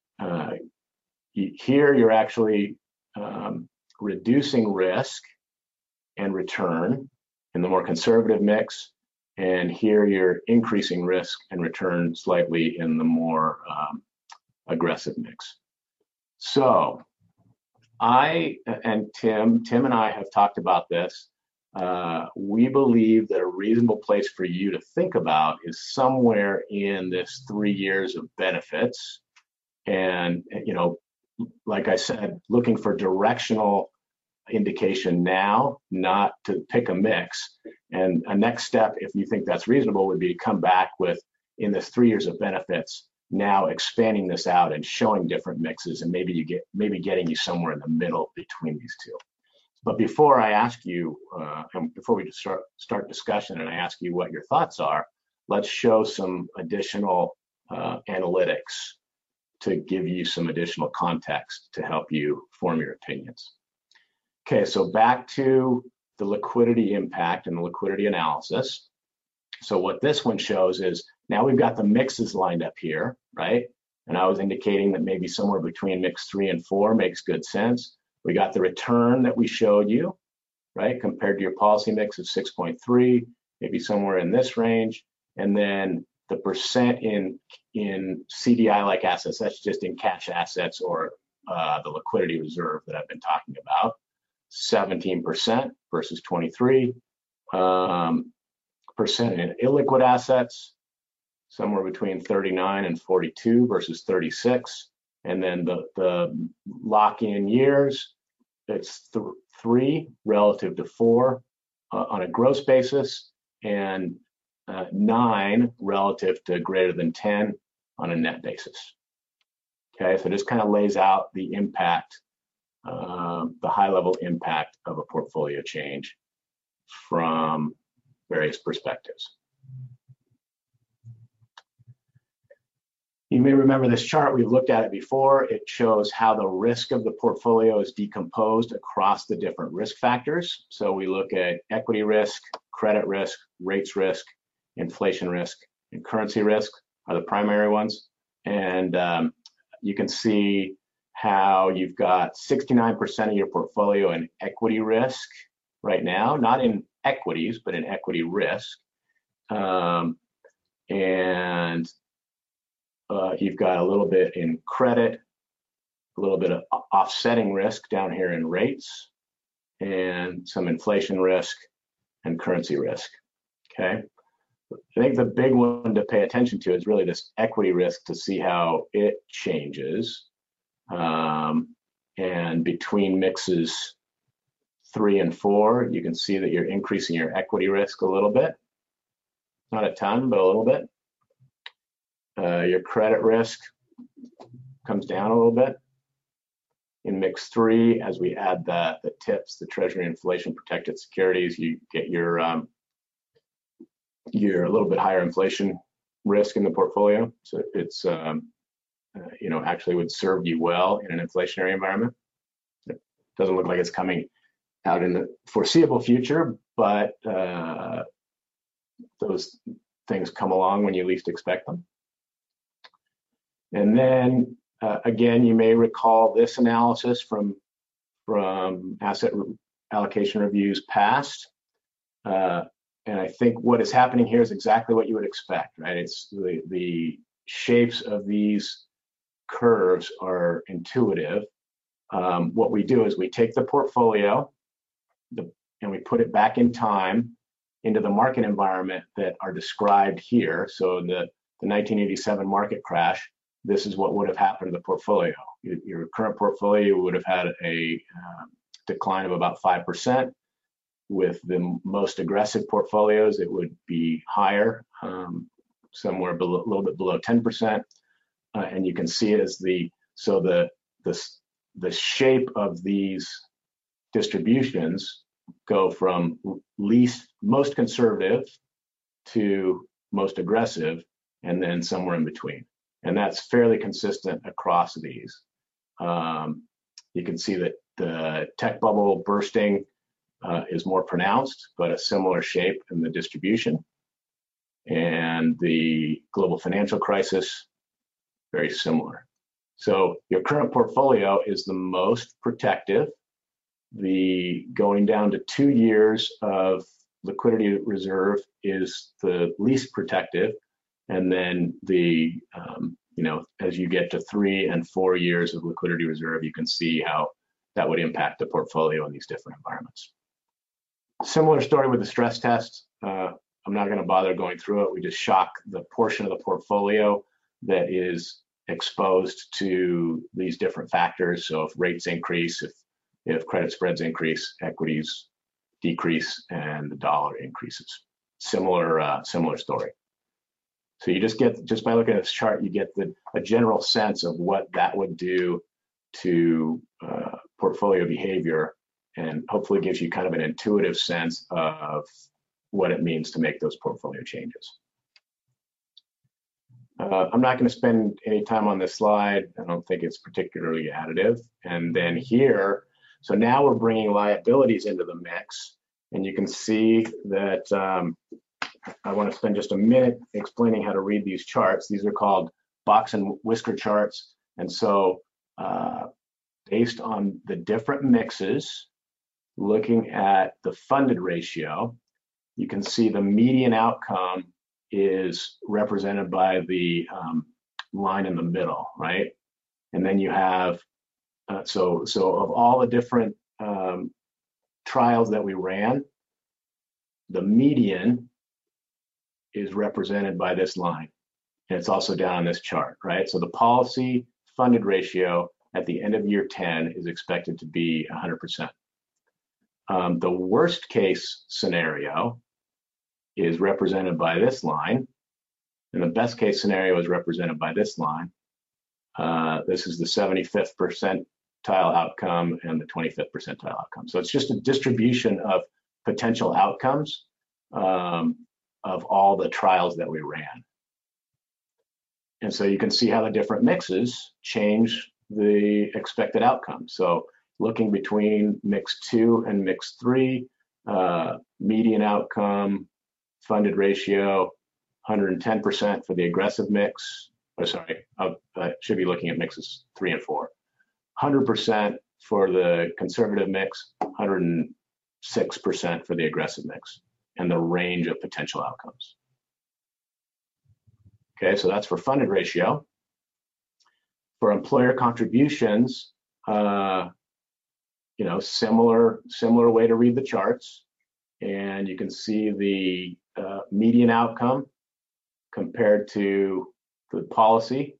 Here you're actually reducing risk and return in the more conservative mix, and here you're increasing risk and return slightly in the more aggressive mix. So I and Tim and I have talked about this. We believe that a reasonable place for you to think about is somewhere in this 3 years of benefits. And, like I said, looking for directional indication now, not to pick a mix. And a next step, if you think that's reasonable, would be to come back with, in this 3 years of benefits, now expanding this out and showing different mixes, and maybe getting you somewhere in the middle between these two. But before I ask you, and before we start discussion and I ask you what your thoughts are, let's show some additional analytics to give you some additional context to help you form your opinions. Okay, so back to the liquidity impact and the liquidity analysis. So what this one shows is, now we've got the mixes lined up here, right? And I was indicating that maybe somewhere between mix 3 and 4 makes good sense. We got the return that we showed you, right? Compared to your policy mix of 6.3, maybe somewhere in this range. And then the percent in CDI-like assets, that's just in cash assets or the liquidity reserve that I've been talking about, 17% versus 23%. Percent in illiquid assets, somewhere between 39 and 42 versus 36. And then the lock-in years, it's 3 relative to 4 on a gross basis, and 9 relative to greater than 10 on a net basis. Okay, so this kind of lays out the impact, the high-level impact of a portfolio change from various perspectives. You may remember this chart. We've looked at it before. It shows how the risk of the portfolio is decomposed across the different risk factors. So we look at equity risk, credit risk, rates risk, inflation risk, and currency risk are the primary ones. And you can see how you've got 69% of your portfolio in equity risk right now, not in equities, but in equity risk. You've got a little bit in credit, a little bit of offsetting risk down here in rates, and some inflation risk and currency risk, okay? I think the big one to pay attention to is really this equity risk to see how it changes. And between mixes 3 and 4, you can see that you're increasing your equity risk a little bit. Not a ton, but a little bit. Your credit risk comes down a little bit. In mix 3, as we add the TIPS, the Treasury Inflation Protected Securities, you get your a little bit higher inflation risk in the portfolio. So it's actually would serve you well in an inflationary environment. It doesn't look like it's coming out in the foreseeable future, but those things come along when you least expect them. And then again, you may recall this analysis from asset allocation reviews past. And I think what is happening here is exactly what you would expect, right? It's the shapes of these curves are intuitive. What we do is we take the portfolio and we put it back in time into the market environment that are described here. So the 1987 market crash, this is what would have happened to the portfolio. Your current portfolio would have had a decline of about 5%. With the most aggressive portfolios, it would be higher, somewhere below, a little bit below 10%. And you can see it as the shape of these distributions go from most conservative to most aggressive, and then somewhere in between. And that's fairly consistent across these. You can see that the tech bubble bursting is more pronounced, but a similar shape in the distribution. And the global financial crisis, very similar. So your current portfolio is the most protective. The going down to 2 years of liquidity reserve is the least protective. And then as you get to 3 and 4 years of liquidity reserve, you can see how that would impact the portfolio in these different environments. Similar story with the stress test. I'm not going to bother going through it. We just shock the portion of the portfolio that is exposed to these different factors. So if rates increase, if credit spreads increase, equities decrease, and the dollar increases. Similar story. So you just by looking at this chart, you get a general sense of what that would do to portfolio behavior, and hopefully gives you kind of an intuitive sense of what it means to make those portfolio changes. I'm not going to spend any time on this slide. I don't think it's particularly additive. And then here, so now we're bringing liabilities into the mix, and you can see that I want to spend just a minute explaining how to read these charts. These are called box and whisker charts. And so based on the different mixes, looking at the funded ratio, you can see the median outcome is represented by the line in the middle, right? And then you have, so of all the different trials that we ran, the median is represented by this line. And it's also down on this chart, right? So the policy funded ratio at the end of year 10 is expected to be 100%. The worst case scenario is represented by this line, and the best case scenario is represented by this line. This is the 75th percentile outcome and the 25th percentile outcome. So it's just a distribution of potential outcomes of all the trials that we ran. And so you can see how the different mixes change the expected outcome. So looking between mix 2 and mix 3, median outcome, funded ratio, 110% for the aggressive mix, or sorry, I should be looking at mixes 3 and 4. 100% for the conservative mix, 106% for the aggressive mix, and the range of potential outcomes. Okay, so that's for funded ratio. For employer contributions, you know, similar way to read the charts, and you can see the median outcome compared to the policy.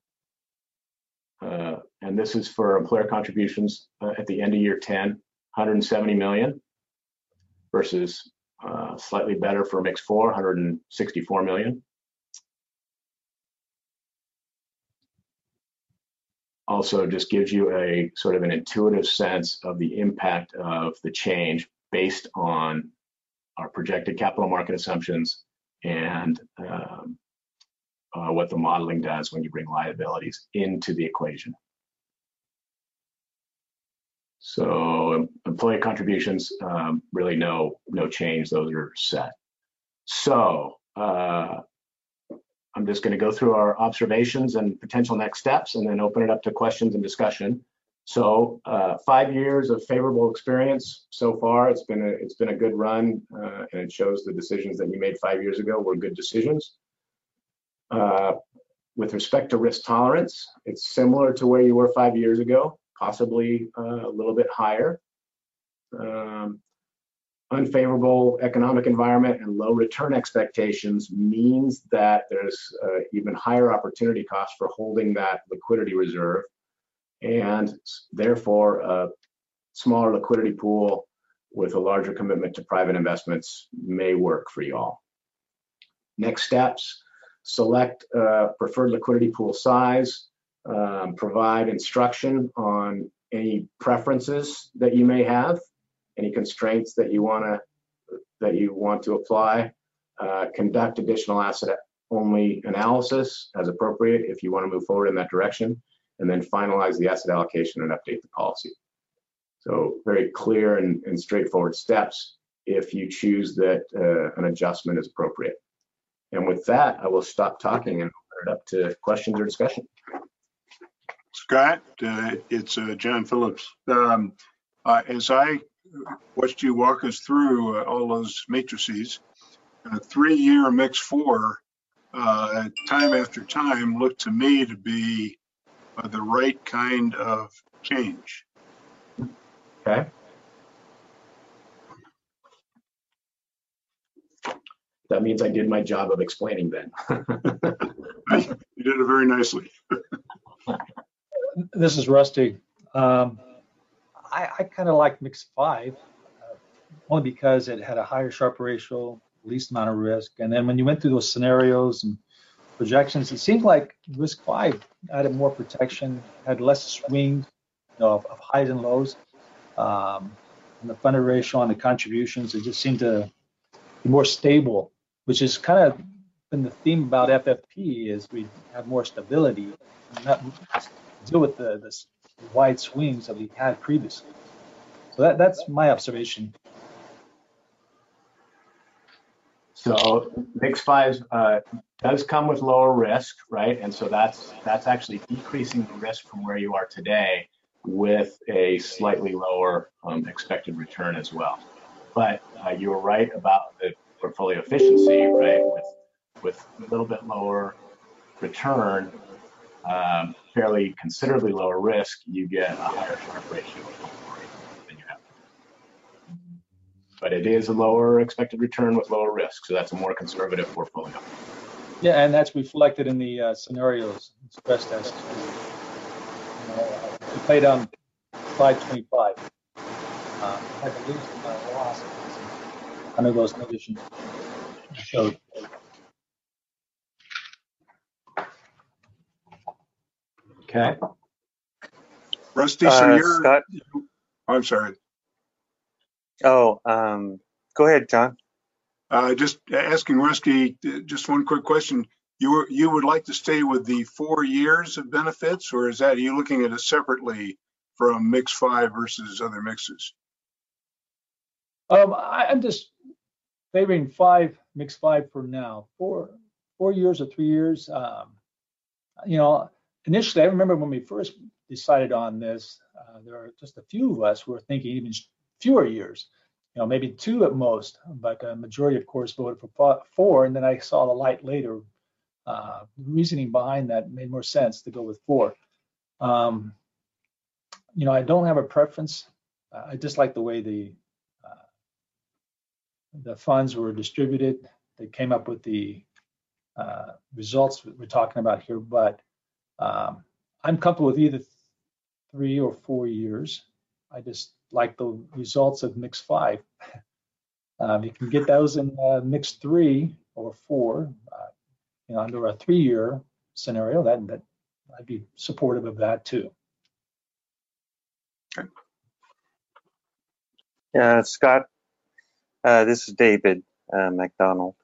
And this is for employer contributions at the end of year 10, 170 million versus slightly better for mix 4, 164 million. Also just gives you a sort of an intuitive sense of the impact of the change based on our projected capital market assumptions and what the modeling does when you bring liabilities into the equation. So employee contributions, really no change, those are set. So I'm just going to go through our observations and potential next steps and then open it up to questions and discussion. So 5 years of favorable experience so far. It's been a good run, and it shows the decisions that you made 5 years ago were good decisions. With respect to risk tolerance, it's similar to where you were 5 years ago, possibly a little bit higher. Unfavorable economic environment and low return expectations means that there's even higher opportunity cost for holding that liquidity reserve, and therefore a smaller liquidity pool with a larger commitment to private investments may work for you all. Next steps: select preferred liquidity pool size, provide instruction on any preferences that you may have, any constraints that you want to apply, conduct additional asset only analysis as appropriate if you want to move forward in that direction, and then finalize the asset allocation and update the policy. So very clear and straightforward steps if you choose that an adjustment is appropriate. And with that, I will stop talking and open it up to questions or discussion. Scott, it's John Phillips. As I watched you walk us through all those matrices, 3-year mix 4, time after time, looked to me to be the right kind of change. Okay. That means I did my job of explaining then. You did it very nicely. This is Rusty. I kind of like mix 5, only because it had a higher Sharpe ratio, least amount of risk. And then when you went through those scenarios and projections, it seemed like risk 5 added more protection, had less swings, of highs and lows. And the funded ratio on the contributions, it just seemed to be more stable, which is kind of been the theme about FFP, is we have more stability and not deal with the wide swings that we had previously. So that's my observation. So Mix 5 does come with lower risk, right? And so that's actually decreasing the risk from where you are today with a slightly lower expected return as well. But you were right about the portfolio efficiency, right? With a little bit lower return, fairly considerably lower risk, you get a higher Sharpe ratio than you have. But it is a lower expected return with lower risk, so that's a more conservative portfolio. Yeah, and that's reflected in the scenarios, stress tests. We played on 525. Had the least amount of loss under those conditions. So, okay. Rusty, so you're, Scott? I'm sorry. Oh, go ahead, John. Just asking Rusty, just one quick question. You would like to stay with the 4 years of benefits, or is that, are you looking at it separately from Mix 5 versus other mixes? I'm just favoring Mix 5 for now. 4 years or 3 years. Initially, I remember when we first decided on this, there are just a few of us who were thinking even fewer years, maybe 2 at most, but a majority, of course, voted for 4. And then I saw the light later. Reasoning behind that made more sense to go with 4. I don't have a preference. I just like the way the funds were distributed. They came up with the results we're talking about here, but I'm comfortable with either 3 or 4 years. I just like the results of Mix 5. You can get those in Mix 3 or 4, under a 3-year scenario. That I'd be supportive of that too. Okay. Scott, this is David McDonald.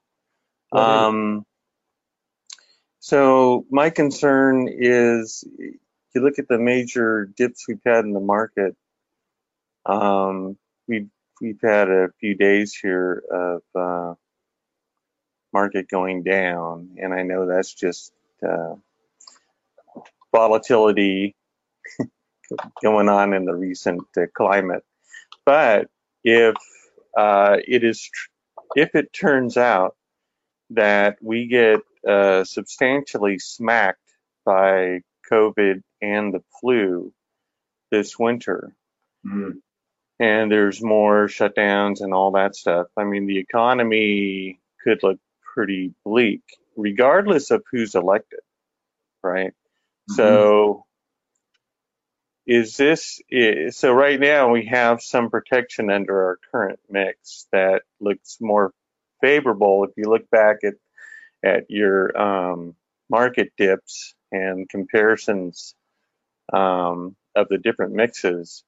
So my concern is, if you look at the major dips we've had in the market, we've had a few days here of market going down, and I know that's just volatility going on in the recent climate. But if it turns out that we get substantially smacked by COVID and the flu this winter, and there's more shutdowns and all that stuff, I mean, the economy could look pretty bleak, regardless of who's elected, right? So so right now we have some protection under our current mix that looks more favorable if you look back at your market dips and comparisons of the different mixes.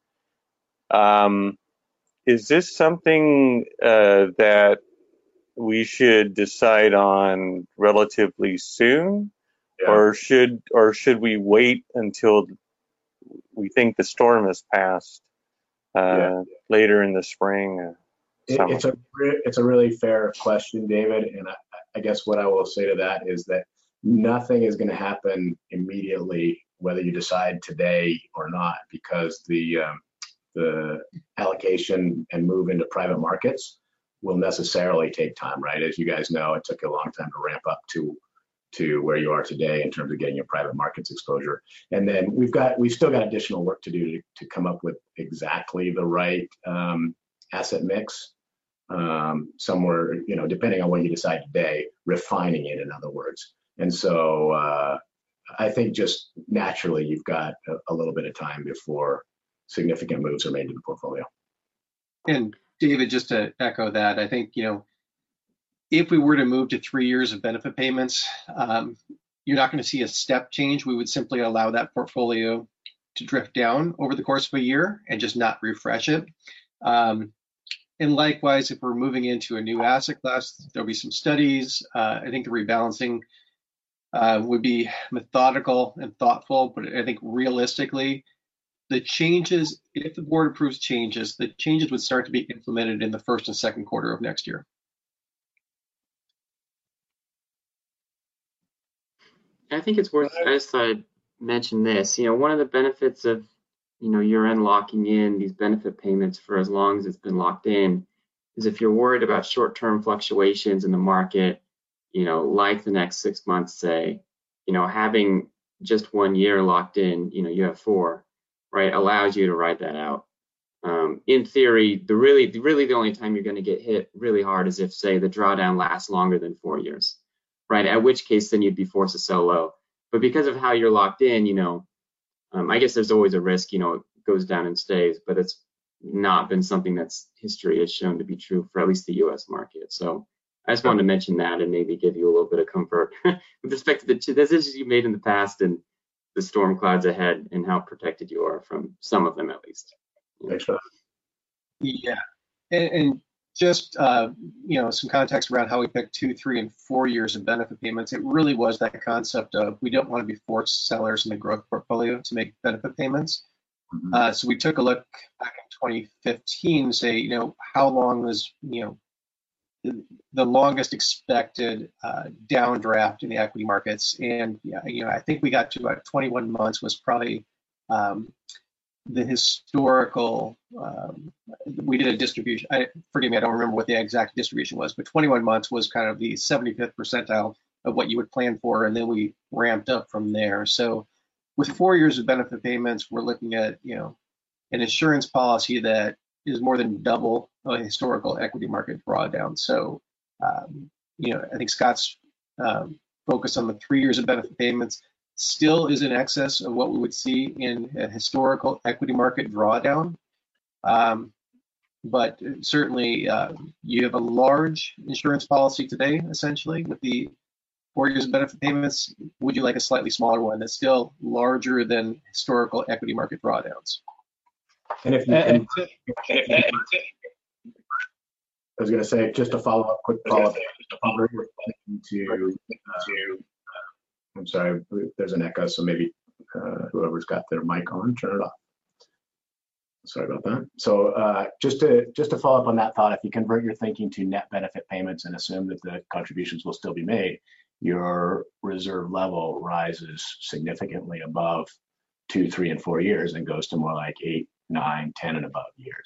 Is this something that we should decide on relatively soon, or should we wait until we think the storm has passed later in the spring? It's a really fair question, David, and I guess what I will say to that is that nothing is going to happen immediately, whether you decide today or not, because the allocation and move into private markets will necessarily take time, right? As you guys know, it took a long time to ramp up to where you are today in terms of getting your private markets exposure. And then we've still got additional work to do to come up with exactly the right asset mix. Somewhere, depending on what you decide today, refining it, in other words. And so I think just naturally you've got a little bit of time before significant moves are made to the portfolio. And David, just to echo that, I think, if we were to move to 3 years of benefit payments, you're not going to see a step change. We would simply allow that portfolio to drift down over the course of a year and just not refresh it. And likewise, if we're moving into a new asset class, there'll be some studies. I think the rebalancing would be methodical and thoughtful, but I think realistically, the changes, if the board approves changes, the changes would start to be implemented in the first and second quarter of next year. I think it's worth, I just thought I'd mention this. One of the benefits of, year-end locking in these benefit payments for as long as it's been locked in is if you're worried about short-term fluctuations in the market, like the next 6 months, say, having just 1 year locked in, you have 4, right, allows you to ride that out. In theory, the only time you're going to get hit really hard is if, say, the drawdown lasts longer than 4 years, right? At which case, then you'd be forced to sell low. But because of how you're locked in, I guess there's always a risk, it goes down and stays, but it's not been something that's history has shown to be true for at least the U.S. market. So I just wanted to mention that and maybe give you a little bit of comfort with respect to the decisions you made in the past and the storm clouds ahead and how protected you are from some of them, at least. Thanks for that. Yeah, and just some context around how we picked 2, 3, and 4 years of benefit payments. It really was that concept of we don't want to be forced sellers in the growth portfolio to make benefit payments. So we took a look back in 2015, say, how long was the longest expected downdraft in the equity markets, and I think we got to about 21 months was probably the historical. We did a distribution. Forgive me, I don't remember what the exact distribution was, but 21 months was kind of the 75th percentile of what you would plan for, and then we ramped up from there. So with 4 years of benefit payments, we're looking at an insurance policy that is more than double a historical equity market drawdown. So I think Scott's focus on the 3 years of benefit payments still is in excess of what we would see in a historical equity market drawdown. But certainly you have a large insurance policy today, essentially, with the 4 years of benefit payments. Would you like a slightly smaller one that's still larger than historical equity market drawdowns? And if you I was going to say, just a quick follow-up. I'm sorry, there's an echo, so maybe whoever's got their mic on, turn it off. Sorry about that. So just to follow up on that thought, if you convert your thinking to net benefit payments and assume that the contributions will still be made, your reserve level rises significantly above 2, 3, and 4 years and goes to more like 8, 9, 10, and above years.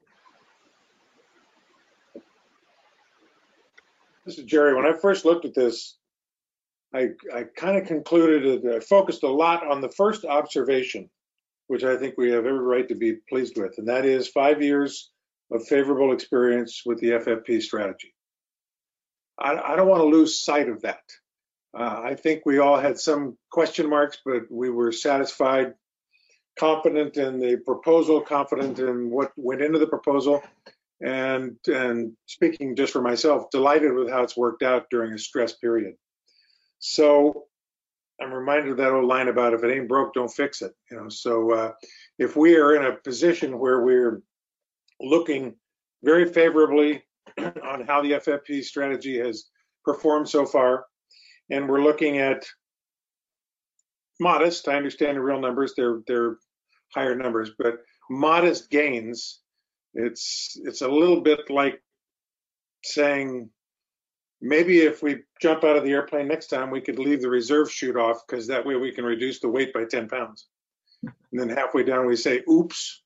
This is Jerry. When I first looked at this, I kind of concluded that I focused a lot on the first observation, which I think we have every right to be pleased with, and that is 5 years of favorable experience with the FFP strategy. I don't want to lose sight of that. I think we all had some question marks, but we were satisfied, confident in the proposal, confident in what went into the proposal, and speaking just for myself, delighted with how it's worked out during a stress period. So I'm reminded of that old line about if it ain't broke, don't fix it. So if we are in a position where we're looking very favorably on how the FFP strategy has performed so far, and we're looking at modest, I understand the real numbers, they're higher numbers, but modest gains, it's a little bit like saying, maybe if we jump out of the airplane next time, we could leave the reserve chute off, because that way we can reduce the weight by 10 pounds. And then halfway down, we say, oops.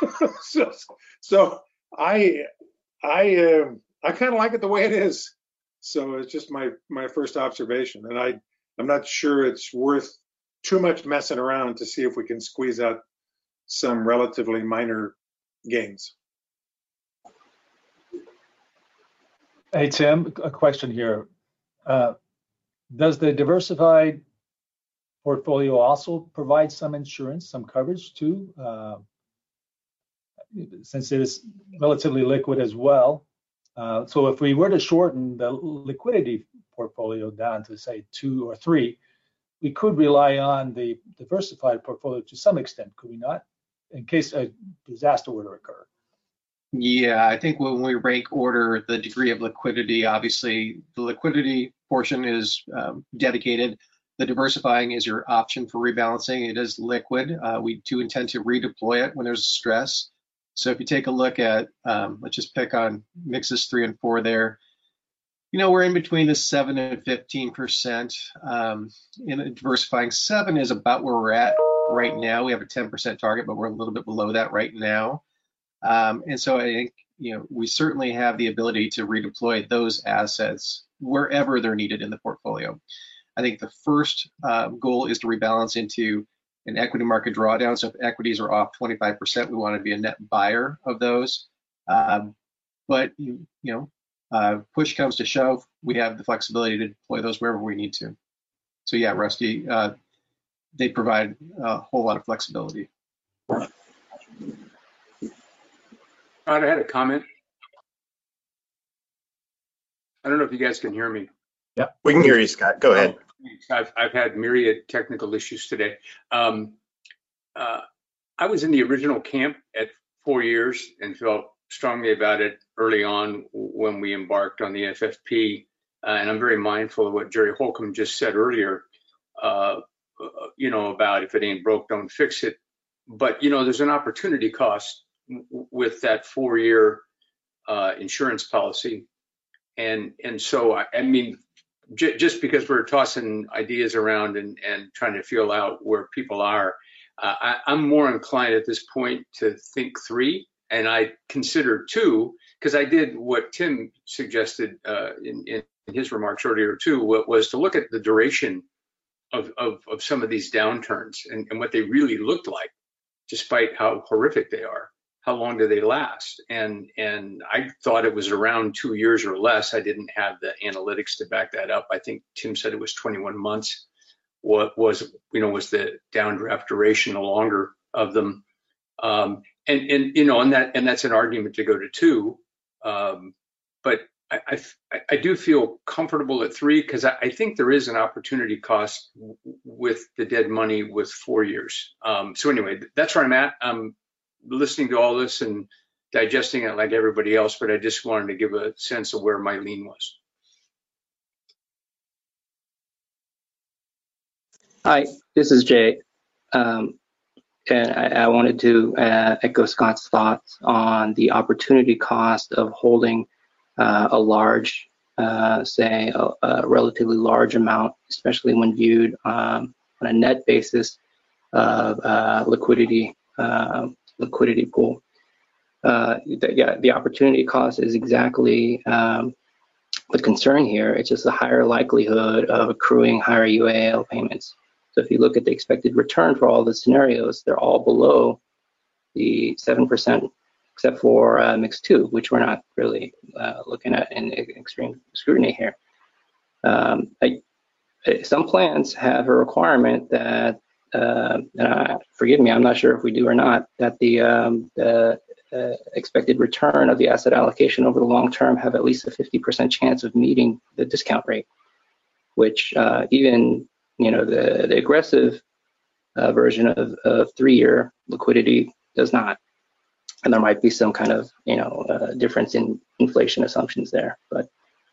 so I kind of like it the way it is. So it's just my first observation. And I'm not sure it's worth too much messing around to see if we can squeeze out some relatively minor gains. Hey, Tim, a question here. Does the diversified portfolio also provide some insurance, some coverage too, since it is relatively liquid as well? So if we were to shorten the liquidity portfolio down to, say, 2 or 3, we could rely on the diversified portfolio to some extent, could we not, in case a disaster were to occur? Yeah, I think when we rank order the degree of liquidity, obviously the liquidity portion is dedicated. The diversifying is your option for rebalancing. It is liquid. We do intend to redeploy it when there's stress. So if you take a look at, let's just pick on mixes 3 and 4 there. We're in between the 7 and 15%. In diversifying, 7 is about where we're at right now. We have a 10% target, but we're a little bit below that right now. And so I think, we certainly have the ability to redeploy those assets wherever they're needed in the portfolio. I think the first goal is to rebalance into an equity market drawdown. So if equities are off 25%, we want to be a net buyer of those. But push comes to shove, we have the flexibility to deploy those wherever we need to. So yeah, Rusty, they provide a whole lot of flexibility. I had a comment. I don't know if you guys can hear me. Yeah, we can hear you, Scott. Go ahead. I've had myriad technical issues today. I was in the original camp at 4 years and felt strongly about it early on when we embarked on the FFP. And I'm very mindful of what Jerry Holcomb just said earlier, about if it ain't broke, don't fix it. But, there's an opportunity cost with that 4-year insurance policy. And so, I mean, just because we're tossing ideas around and trying to feel out where people are, I'm more inclined at this point to think 3, and I consider 2, because I did what Tim suggested in his remarks earlier too, was to look at the duration of some of these downturns and what they really looked like, despite how horrific they are. How long do they last? And I thought it was around 2 years or less. I didn't have the analytics to back that up. I think Tim said it was 21 months. What was the downdraft duration, the longer of them. And that's an argument to go to 2. But I do feel comfortable at 3 because I think there is an opportunity cost with the dead money with 4 years. So anyway, that's where I'm at. I'm listening to all this and digesting it like everybody else, but I just wanted to give a sense of where my lean was. Hi, this is Jay. And I wanted to echo Scott's thoughts on the opportunity cost of holding a large, say, a relatively large amount, especially when viewed on a net basis of liquidity pool. The opportunity cost is exactly the concern here. It's just a higher likelihood of accruing higher UAL payments. So if you look at the expected return for all the scenarios, they're all below the 7%, except for mix 2, which we're not really looking at in extreme scrutiny here. Some plans have a requirement that, forgive me, I'm not sure if we do or not, that the expected return of the asset allocation over the long term have at least a 50% chance of meeting the discount rate, which even the aggressive version of 3-year liquidity does not. And there might be some kind of difference in inflation assumptions there, but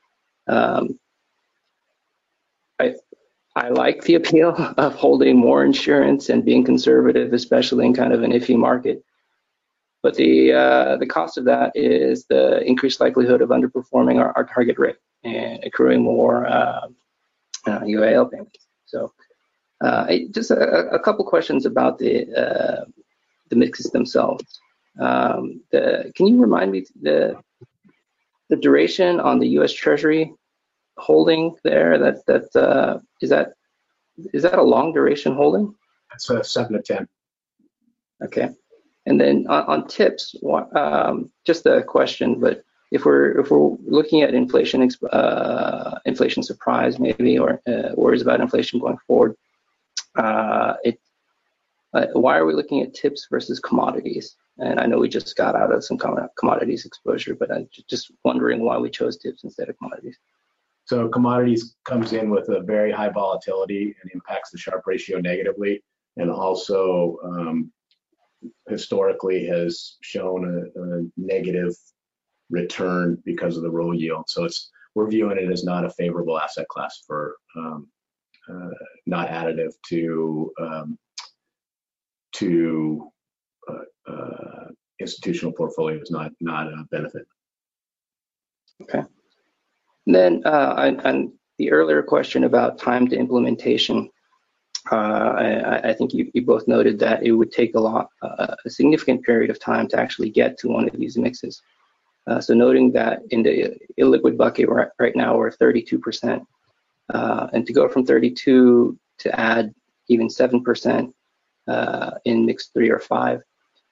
I like the appeal of holding more insurance and being conservative, especially in kind of an iffy market. But the cost of that is the increased likelihood of underperforming our target rate and accruing more UAL payments. So just a couple questions about the mixes themselves. Can you remind me the duration on the U.S. Treasury holding there? Is that a long duration holding? That's 7 to 10. Okay. And then on tips, just a question, but if we're looking at inflation surprise maybe, or worries about inflation going forward, why are we looking at tips versus commodities? And I know we just got out of some commodities exposure, but I'm just wondering why we chose tips instead of commodities. So commodities comes in with a very high volatility and impacts the Sharpe ratio negatively, and also historically has shown a negative return because of the roll yield. So we're viewing it as not a favorable asset class for not additive to institutional portfolios, not a benefit. Okay. And then on the earlier question about time to implementation, I think you both noted that it would take a significant period of time to actually get to one of these mixes. So noting that in the illiquid bucket right now we're 32%, and to go from 32 to add even 7% in mix 3 or 5,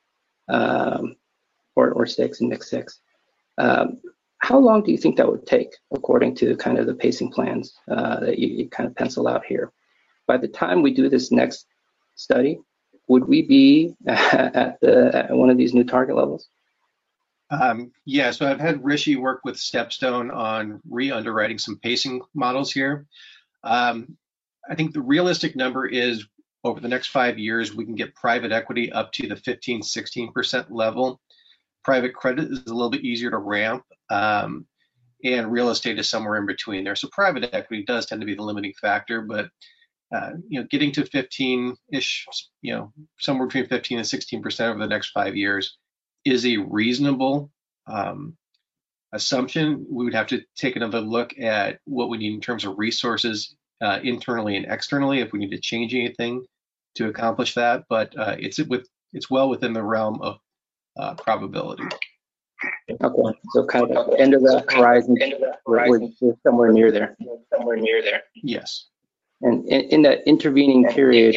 or 6 in mix 6. How long do you think that would take, according to kind of the pacing plans that you kind of pencil out here? By the time we do this next study, would we be at one of these new target levels? Yeah, so I've had Rishi work with Stepstone on re-underwriting some pacing models here. I think the realistic number is over the next 5 years, we can get private equity up to the 15, 16% level. Private credit is a little bit easier to ramp, and real estate is somewhere in between there. So private equity does tend to be the limiting factor, but getting to 15-ish, somewhere between 15 and 16% over the next 5 years is a reasonable assumption. We would have to take another look at what we need in terms of resources internally and externally if we need to change anything to accomplish that. But it's well within the realm of probability. Okay, so kind of end of the horizon, we're somewhere near there. Yes. And in that intervening period,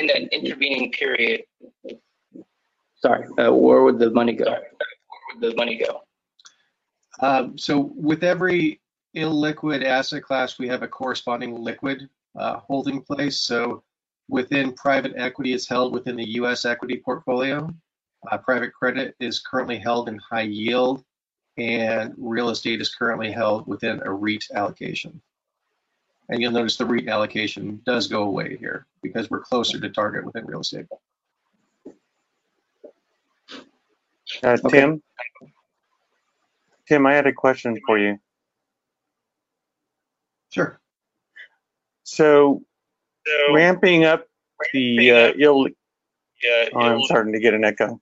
sorry, where would the money go? So with every illiquid asset class, we have a corresponding liquid holding place. So within private equity, it's held within the U.S. equity portfolio. Private credit is currently held in high yield, and real estate is currently held within a REIT allocation. And you'll notice the REIT allocation does go away here because we're closer to target within real estate. Tim? Tim, I had a question for you. Sure. So ramping up the I'm starting to get an echo.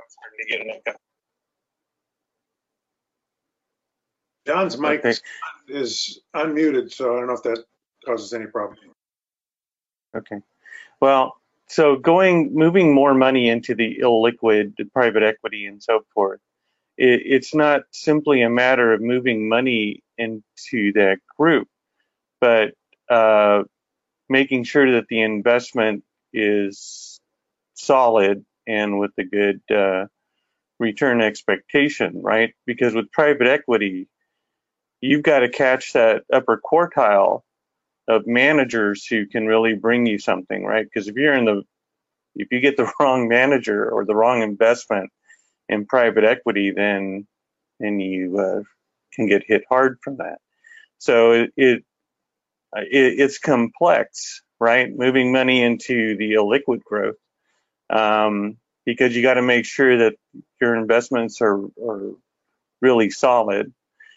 John's mic is unmuted, so I don't know if that causes any problem. Okay. Well, so moving more money into the illiquid, the private equity and so forth, it's not simply a matter of moving money into that group, but making sure that the investment is solid and with a good return expectation, right? Because with private equity, you've got to catch that upper quartile of managers who can really bring you something, right? Because if you get the wrong manager or the wrong investment in private equity, then you can get hit hard from that. So it's complex, right? Moving money into the illiquid growth, because you got to make sure that your investments are really solid.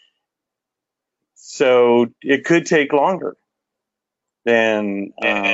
So it could take longer than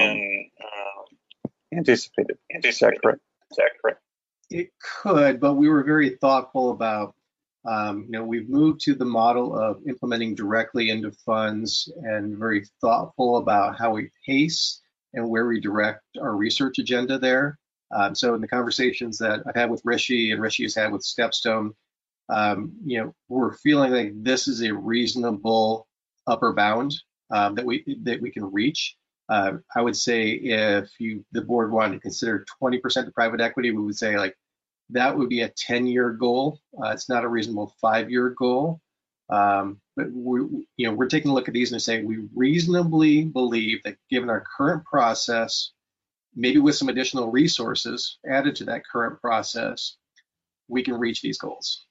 anticipated. Is that correct? It could, but we were very thoughtful about, we've moved to the model of implementing directly into funds and very thoughtful about how we pace and where we direct our research agenda there. So in the conversations that I've had with Rishi and Rishi has had with Stepstone, we're feeling like this is a reasonable upper bound that we can reach. I would say if the board wanted to consider 20% of private equity, we would say like that would be a 10-year goal. It's not a reasonable 5-year goal. But we're taking a look at these and saying we reasonably believe that given our current process, maybe with some additional resources added to that current process, we can reach these goals.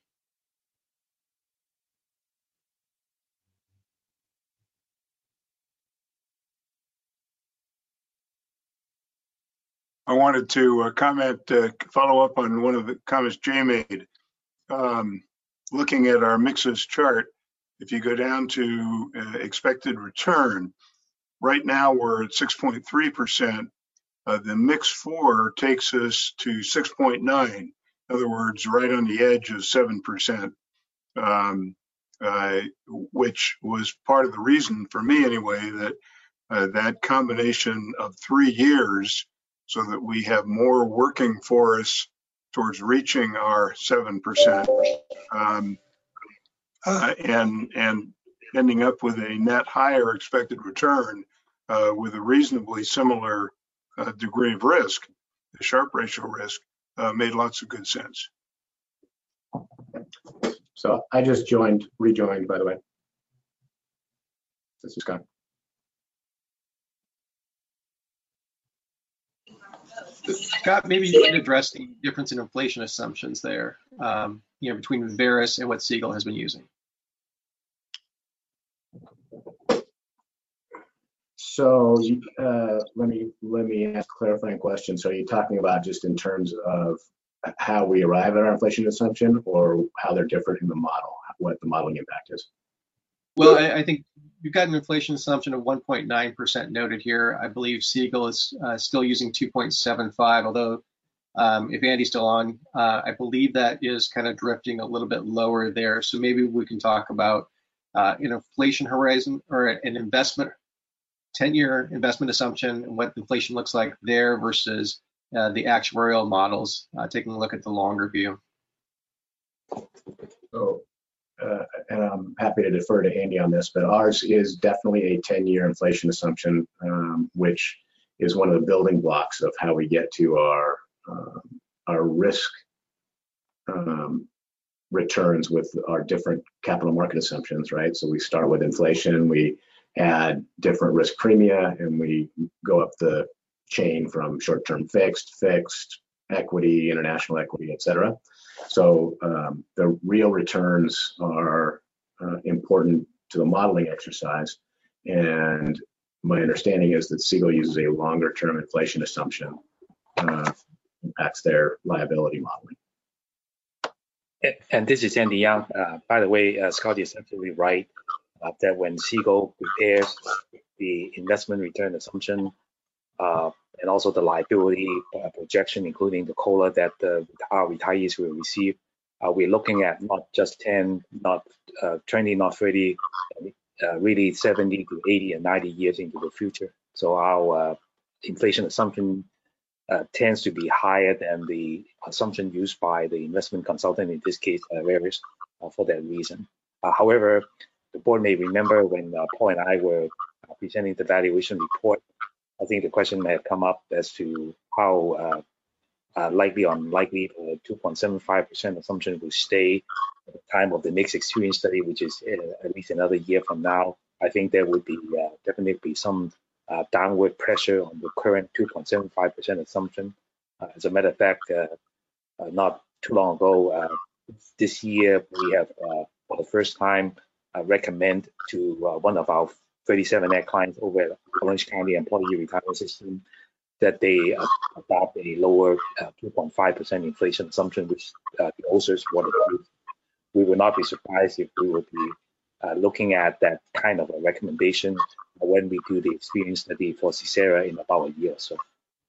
I wanted to follow up on one of the comments Jay made. Looking at our mixes chart, if you go down to expected return, right now we're at 6.3%. The mix 4 takes us to 6.9. In other words, right on the edge of 7%. which was part of the reason for me anyway that that combination of 3 years so that we have more working for us towards reaching our 7% and ending up with a net higher expected return with a reasonably similar degree of risk, the Sharpe ratio risk, made lots of good sense. So I just rejoined, by the way. This is Scott. Scott, maybe you could address the difference in inflation assumptions there, between Verus and what Siegel has been using. So let me ask a clarifying question. So are you talking about just in terms of how we arrive at our inflation assumption, or how they're different in the model, what the modeling impact is? Well, I think you've got an inflation assumption of 1.9% noted here. I believe Siegel is still using 2.75, although if Andy's still on, I believe that is kind of drifting a little bit lower there. So maybe we can talk about an inflation horizon or an investment 10-year investment assumption and what inflation looks like there versus the actuarial models, taking a look at the longer view. So, and I'm happy to defer to Andy on this, but ours is definitely a 10-year inflation assumption, which is one of the building blocks of how we get to our risk returns with our different capital market assumptions, right? So we start with inflation, we add different risk premia, and we go up the chain from short-term fixed, equity, international equity, et cetera. So the real returns are important to the modeling exercise. And my understanding is that Siegel uses a longer-term inflation assumption, impacts their liability modeling. And this is Andy Young. By the way, Scott is absolutely right that when Siegel prepares the investment return assumption and also the liability projection, including the COLA that our retirees will receive, we're looking at not just 10, not 20, not 30, really 70 to 80 and 90 years into the future. So our inflation assumption tends to be higher than the assumption used by the investment consultant, in this case, Verus, for that reason. However, the board may remember when Paul and I were presenting the valuation report, I think the question may have come up as to how likely or unlikely the 2.75% assumption will stay at the time of the next experience study, which is at least another year from now. I think there would be definitely some downward pressure on the current 2.75% assumption. As a matter of fact, not too long ago, this year we have for the first time recommend to one of our 37 Act clients over at Orange County Employee Retirement System that they adopt a lower 2.5% inflation assumption, which also is what it is. We would not be surprised if we would be looking at that kind of a recommendation when we do the experience study for CICERA in about a year or so.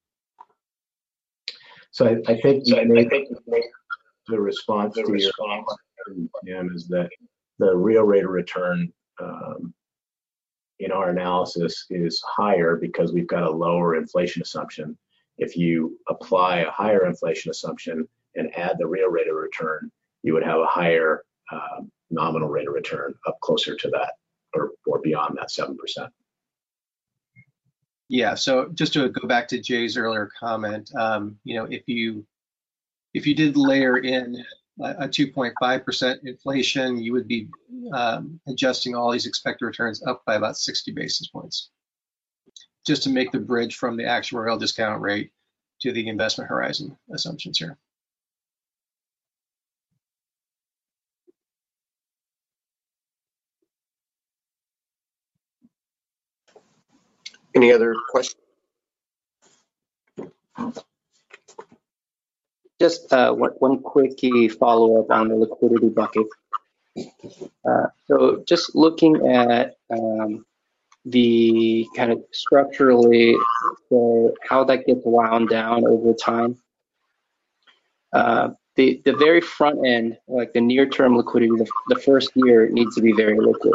So I think the response to your question is that the real rate of return in our analysis is higher because we've got a lower inflation assumption. If you apply a higher inflation assumption and add the real rate of return, you would have a higher nominal rate of return up closer to that or beyond that 7%. Yeah, so just to go back to Jay's earlier comment, if you did layer in a 2.5% inflation, you would be adjusting all these expected returns up by about 60 basis points, just to make the bridge from the actuarial discount rate to the investment horizon assumptions here. Any other questions? Just one quickie follow-up on the liquidity bucket. So just looking at the kind of structurally, so how that gets wound down over time. the very front end, like the near-term liquidity, the first year needs to be very liquid.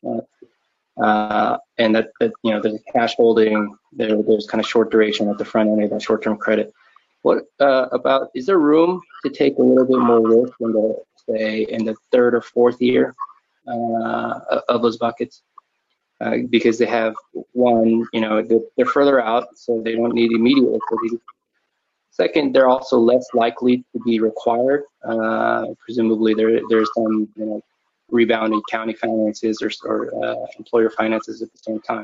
And that there's a cash holding, there's kind of short duration at the front end of that short-term credit. What is there room to take a little bit more risk in the third or fourth year of those buckets? Because they have one, they're further out, so they don't need immediate liquidity. Second, they're also less likely to be required. Presumably, there's some rebounding county finances or employer finances at the same time.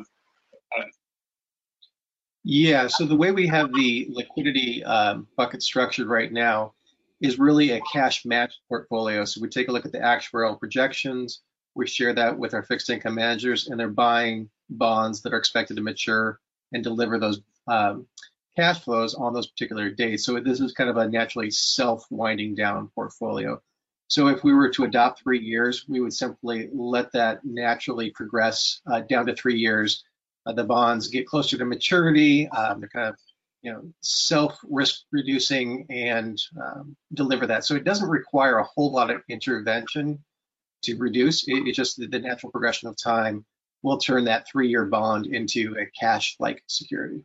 Yeah, so the way we have the liquidity bucket structured right now is really a cash match portfolio. So we take a look at the actuarial projections, we share that with our fixed income managers, and they're buying bonds that are expected to mature and deliver those cash flows on those particular dates. So this is kind of a naturally self-winding down portfolio. So if we were to adopt 3 years, we would simply let that naturally progress down to 3 years. The bonds get closer to maturity. They're kind of, self-risk reducing and deliver that. So it doesn't require a whole lot of intervention to reduce. It's just the natural progression of time will turn that 3-year bond into a cash-like security.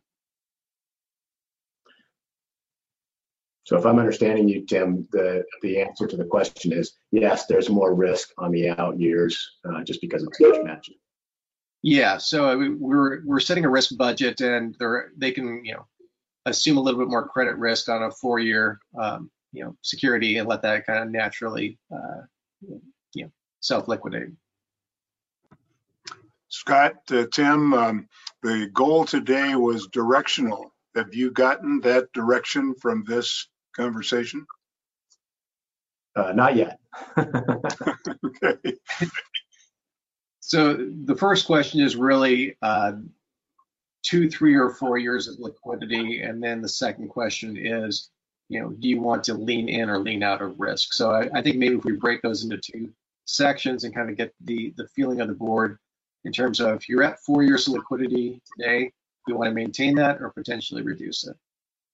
So if I'm understanding you, Tim, the answer to the question is yes, there's more risk on the out years just because it's cash matching. Yeah, so we're setting a risk budget, and they can assume a little bit more credit risk on a 4-year security and let that kind of naturally self-liquidate. Scott, Tim, the goal today was directional. Have you gotten that direction from this conversation? Not yet. Okay. So the first question is really 2, 3, or 4 years of liquidity, and then the second question is, do you want to lean in or lean out of risk? So I think maybe if we break those into 2 sections and kind of get the feeling of the board in terms of if you're at 4 years of liquidity today, do you want to maintain that or potentially reduce it?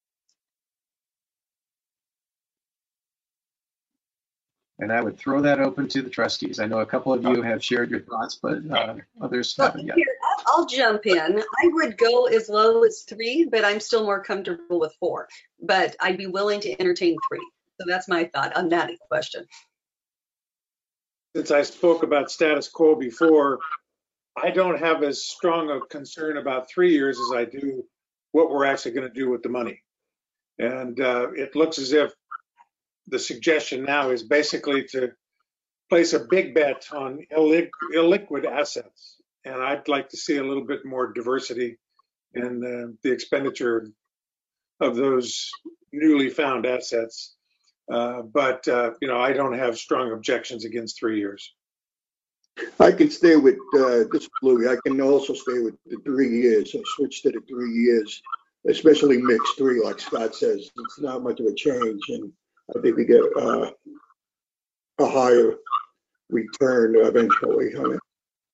And I would throw that open to the trustees. I know a couple of you have shared your thoughts, but others haven't yet. Here, I'll jump in. I would go as low as 3, but I'm still more comfortable with 4. But I'd be willing to entertain 3. So that's my thought on that question. Since I spoke about status quo before, I don't have as strong a concern about 3 years as I do what we're actually going to do with the money. And it looks as if the suggestion now is basically to place a big bet on illiquid assets. And I'd like to see a little bit more diversity in the expenditure of those newly found assets. But I don't have strong objections against 3 years. I can stay with this is Louis. I can also stay with the 3 years. I switched to the 3 years, especially mixed 3, like Scott says. It's not much of a change, and I think we get a higher return eventually on it.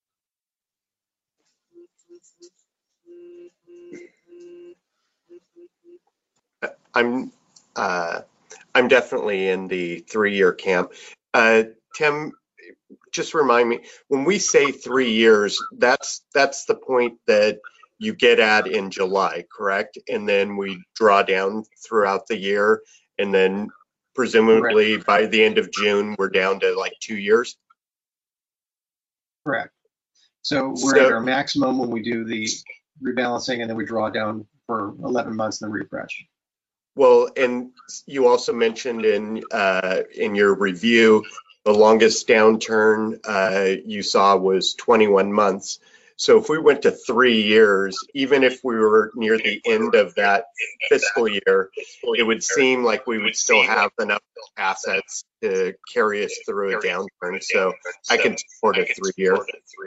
I'm definitely in the 3-year camp. Tim, just remind me, when we say 3 years, that's the point that you get at in July, correct? And then we draw down throughout the year, and then presumably Correct. by the end of June, we're down to like 2 years? Correct. So we're at our maximum when we do the rebalancing, and then we draw down for 11 months and then refresh. Well, and you also mentioned in your review, the longest downturn you saw was 21 months. So if we went to 3 years, even if we were near the end of that fiscal year, it would seem like we would still have enough assets to carry us through a downturn. So I can support a 3 year.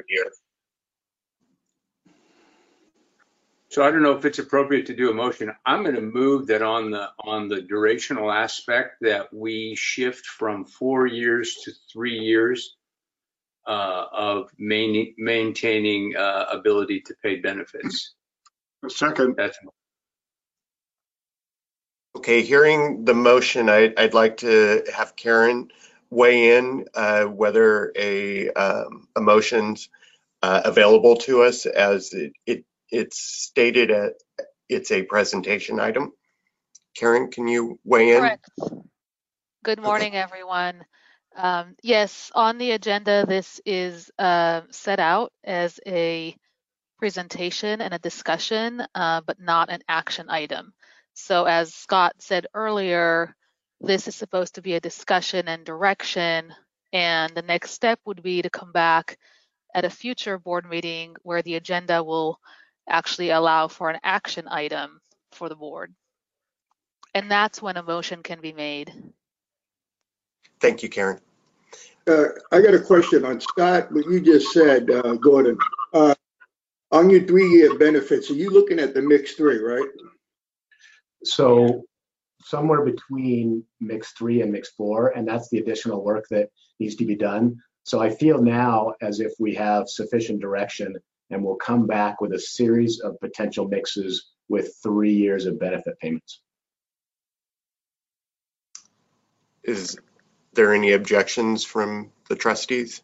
So I don't know if it's appropriate to do a motion. I'm going to move that on the durational aspect that we shift from 4 years to 3 years of maintaining ability to pay benefits. A second. Okay, hearing the motion, I'd like to have Karen weigh in whether a motion's available to us, as it's stated it's a presentation item. Karen, can you weigh in? Correct. Good morning, everyone. Yes, on the agenda, this is set out as a presentation and a discussion, but not an action item. So as Scott said earlier, this is supposed to be a discussion and direction, and the next step would be to come back at a future board meeting where the agenda will actually allow for an action item for the board. And that's when a motion can be made. Thank you, Karen. I got a question on Scott, what you just said, Gordon. On your 3-year benefits, are you looking at the mix 3, right? So somewhere between mix 3 and mix 4, and that's the additional work that needs to be done. So I feel now as if we have sufficient direction, and we'll come back with a series of potential mixes with 3 years of benefit payments. Is there any objections from the trustees?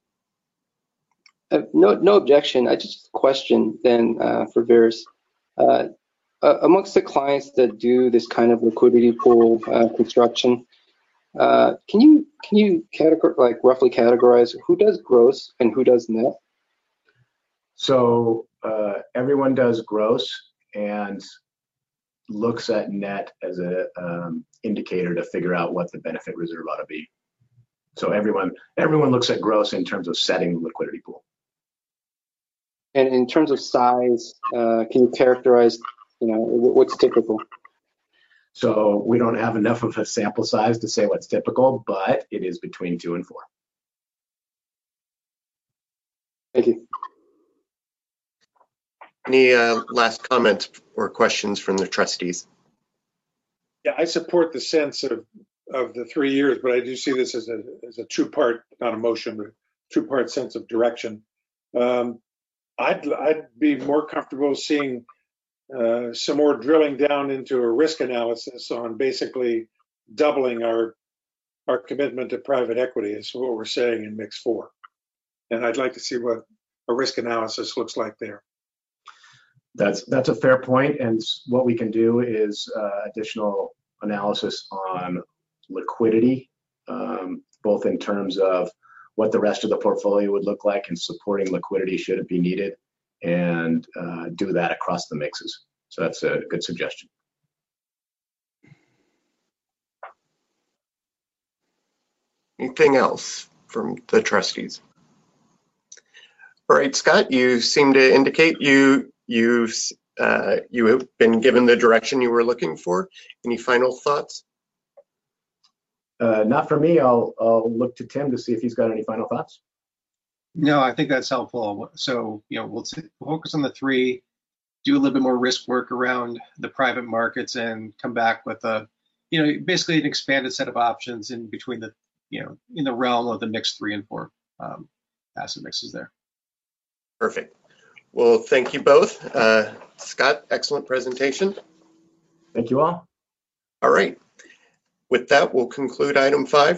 No objection. I just question then for Verus. Amongst the clients that do this kind of liquidity pool construction, can you roughly categorize who does gross and who does net? So everyone does gross and looks at net as a indicator to figure out what the benefit reserve ought to be. So everyone looks at gross in terms of setting the liquidity pool. And in terms of size, can you characterize, what's typical? So we don't have enough of a sample size to say what's typical, but it is between 2 and 4. Thank you. Any last comments or questions from the trustees? Yeah, I support the sense of the 3 years, but I do see this as a two-part, not a motion, but two-part sense of direction. I'd be more comfortable seeing some more drilling down into a risk analysis on basically doubling our commitment to private equity is what we're saying in mix 4. And I'd like to see what a risk analysis looks like there. That's a fair point, and what we can do is additional analysis on liquidity, both in terms of what the rest of the portfolio would look like and supporting liquidity should it be needed, and do that across the mixes. So that's a good suggestion. Anything else from the trustees? All right, Scott, you seem to indicate you have been given the direction you were looking for. Any final thoughts? Not for me. I'll look to Tim to see if he's got any final thoughts. No, I think that's helpful. So, we'll focus on the 3, do a little bit more risk work around the private markets, and come back with basically an expanded set of options in between the, in the realm of the mix 3 and 4 asset mixes there. Perfect. Well, thank you both. Scott, excellent presentation. Thank you all. All right. With that, we'll conclude item 5.